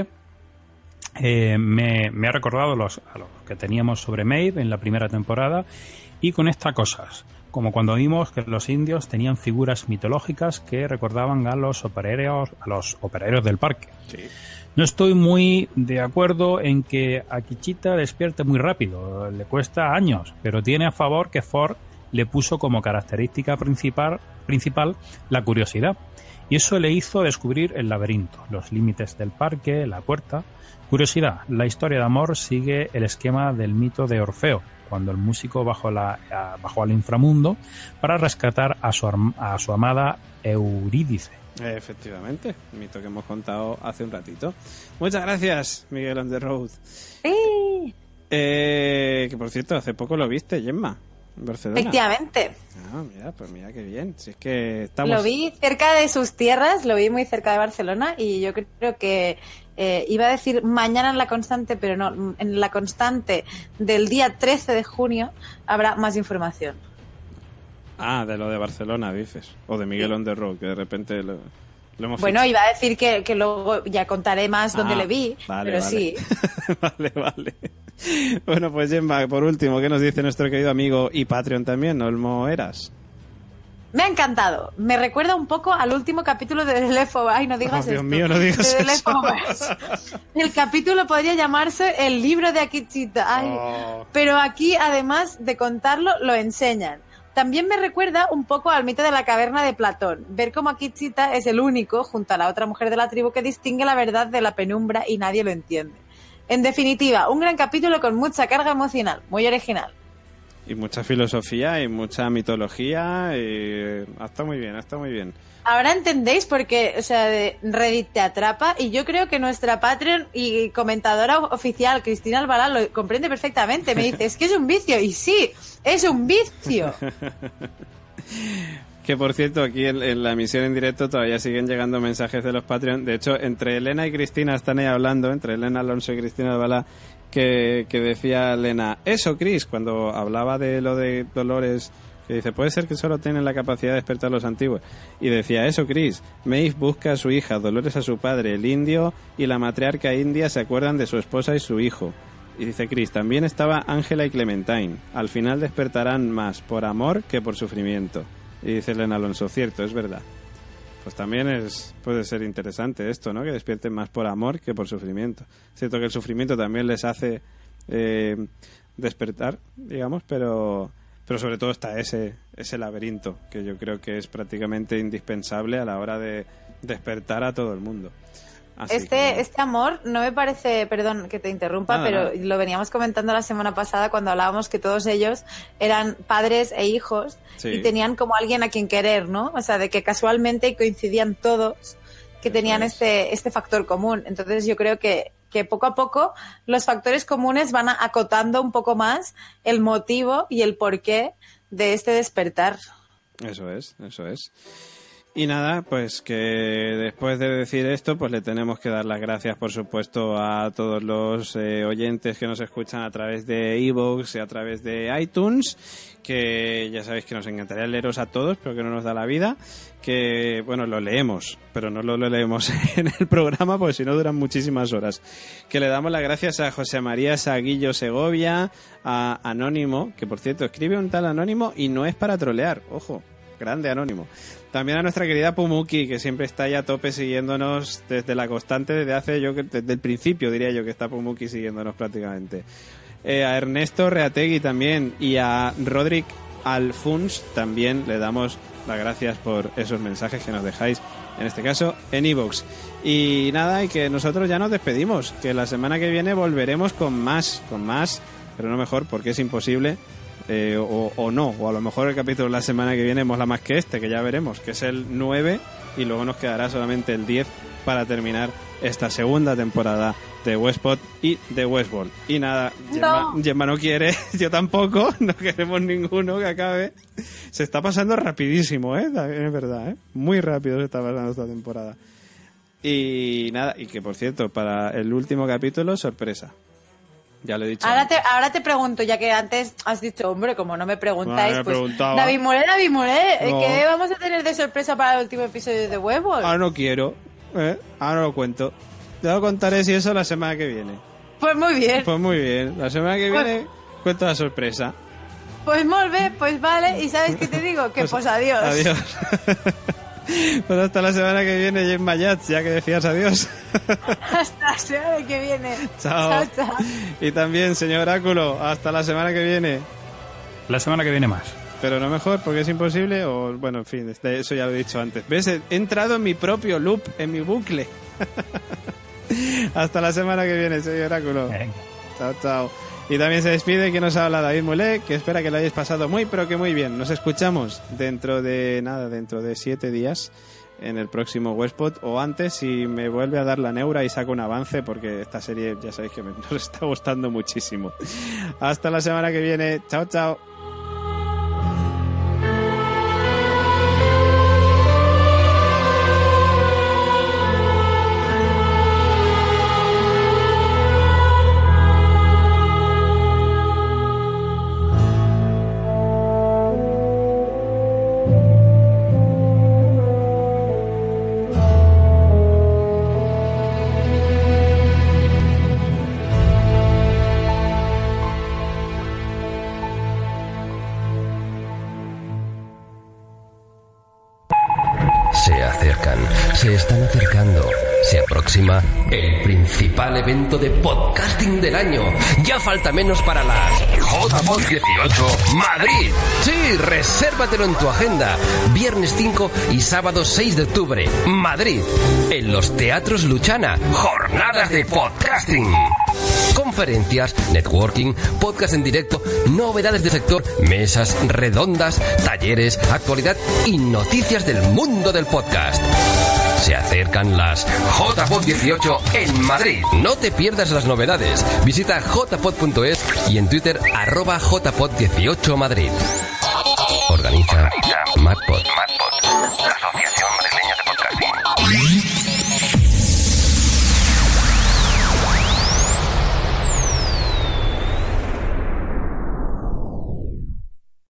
Me ha recordado a los que teníamos sobre Maeve en la primera temporada, y conecta cosas como cuando vimos que los indios tenían figuras mitológicas que recordaban a los operaarios del parque. Sí. No estoy muy de acuerdo en que Akichita despierte muy rápido, le cuesta años, pero tiene a favor que Ford le puso como característica principal la curiosidad, y eso le hizo descubrir el laberinto, los límites del parque, la puerta. Curiosidad: la historia de amor sigue el esquema del mito de Orfeo, cuando el músico bajó al inframundo para rescatar a su amada Eurídice. Efectivamente, mito que hemos contado hace un ratito. Muchas gracias, Miguel on the road. Sí. Que por cierto, hace poco lo viste, Gemma. Barcelona. Efectivamente. Mira qué bien. Si es que estamos... Lo vi cerca de sus tierras, lo vi muy cerca de Barcelona, y yo creo que iba a decir mañana en La Constante, pero no, en La Constante del día 13 de junio habrá más información. De lo de Barcelona, dices. O de Miguel on the road, que de repente lo hemos Bueno, fichado. iba a decir que luego ya contaré más dónde le vi, vale, pero vale. sí. Vale. Bueno, pues Gemma, por último, ¿qué nos dice nuestro querido amigo y Patreon también, Olmo Eras? Me ha encantado. Me recuerda un poco al último capítulo de The Leftovers. Ay, no digas Dios esto. mío, no digas De The eso. Leftovers. El capítulo podría llamarse El libro de Akichita. Ay. Oh. Pero aquí, además de contarlo, lo enseñan. También me recuerda un poco al mito de la caverna de Platón. Ver cómo Akichita es el único, junto a la otra mujer de la tribu, que distingue la verdad de la penumbra y nadie lo entiende. En definitiva, un gran capítulo con mucha carga emocional. Muy original. Y mucha filosofía y mucha mitología. Y... Está muy bien, está muy bien. Ahora entendéis por qué, o sea, Reddit te atrapa, y yo creo que nuestra Patreon y comentadora oficial, Cristina Albalá, lo comprende perfectamente. Me dice, es que es un vicio, y sí, es un vicio. Que por cierto, aquí en la emisión en directo todavía siguen llegando mensajes de los Patreon. De hecho, entre Elena y Cristina están ahí hablando, entre Elena Alonso y Cristina Albalá, que decía Elena, eso, Cris, cuando hablaba de lo de Dolores, que dice, puede ser que solo tienen la capacidad de despertar los antiguos. Y decía, eso, Cris, Maeve busca a su hija, Dolores a su padre, el indio y la matriarca india se acuerdan de su esposa y su hijo. Y dice Cris, también estaba Ángela y Clementine. Al final despertarán más por amor que por sufrimiento. Y dice Elena Alonso, cierto, es verdad. Pues también puede ser interesante esto, ¿no? Que despierten más por amor que por sufrimiento. Es cierto que el sufrimiento también les hace despertar, digamos, pero sobre todo está ese laberinto, que yo creo que es prácticamente indispensable a la hora de despertar a todo el mundo. Así Este amor no me parece, perdón que te interrumpa, pero lo veníamos comentando la semana pasada cuando hablábamos que todos ellos eran padres e hijos, sí, y tenían como alguien a quien querer, ¿no? O sea, de que casualmente coincidían todos, que tenían este factor común. Entonces yo creo que poco a poco los factores comunes van acotando un poco más el motivo y el porqué de este despertar. Eso es. Y nada, pues que después de decir esto, pues le tenemos que dar las gracias, por supuesto, a todos los oyentes que nos escuchan a través de iVoox y a través de iTunes, que ya sabéis que nos encantaría leeros a todos, pero que no nos da la vida, que, bueno, lo leemos, pero no lo leemos en el programa, porque si no duran muchísimas horas. Que le damos las gracias a José María Saguillo Segovia, a Anónimo, que por cierto escribe un tal Anónimo y no es para trolear, ojo. Grande Anónimo. También a nuestra querida Pumuki, que siempre está ahí a tope siguiéndonos desde la constante, desde el principio, diría yo, que está Pumuki siguiéndonos prácticamente. A Ernesto Reategui también, y a Rodrick Alfuns también le damos las gracias por esos mensajes que nos dejáis, en este caso en iVoox. Y nada, y que nosotros ya nos despedimos, que la semana que viene volveremos con más, pero no mejor, porque es imposible. O no, o a lo mejor el capítulo de la semana que viene mola más que que ya veremos, que es el 9, y luego nos quedará solamente el 10 para terminar esta segunda temporada de Westpod y de Westworld. Y nada, Gemma no quiere, yo tampoco, no queremos ninguno que acabe. Se está pasando rapidísimo, es verdad, muy rápido se está pasando esta temporada. Y nada, y que por cierto, para el último capítulo, sorpresa. Ya lo he dicho. Ahora te pregunto, ya que antes has dicho, hombre, como no me preguntáis, pues David Mulé, no. ¿Qué vamos a tener de sorpresa para el último episodio de Westworld? Ahora no quiero, ahora lo cuento. Te lo contaré si eso la semana que viene. Pues muy bien. La semana que viene cuento la sorpresa. Pues muy bien, pues vale. ¿Y sabes qué te digo? Que pues adiós. Adiós. Pues hasta la semana que viene, Gemma Yats, ya que decías adiós. Hasta la semana que viene. Chao. Y también, señor Oráculo, hasta la semana que viene. La semana que viene más. Pero no mejor, porque es imposible, o bueno, en fin, eso ya lo he dicho antes. ¿Ves? He entrado en mi propio loop, en mi bucle. Hasta la semana que viene, señor Oráculo. Chao. Y también se despide quien nos habla, David Mulé, que espera que lo hayáis pasado pero que muy bien. Nos escuchamos dentro de 7 días en el próximo Westpod, o antes si me vuelve a dar la neura y saco un avance, porque esta serie ya sabéis que nos está gustando muchísimo. Hasta la semana que viene. Chao. se acercan, se están acercando. Se aproxima el principal evento de podcasting del año. Ya falta menos para las JPod 18 Madrid. Sí, resérvatelo en tu agenda. Viernes 5 y sábado 6 de octubre, Madrid. En los Teatros Luchana, jornadas de podcasting. Conferencias, networking, podcast en directo, novedades del sector, mesas redondas, talleres, actualidad y noticias del mundo del podcast. Se acercan las JPod 18 en Madrid. No te pierdas las novedades. Visita jpod.es y en Twitter @JPod18 Madrid. Organiza MacPod, la asociación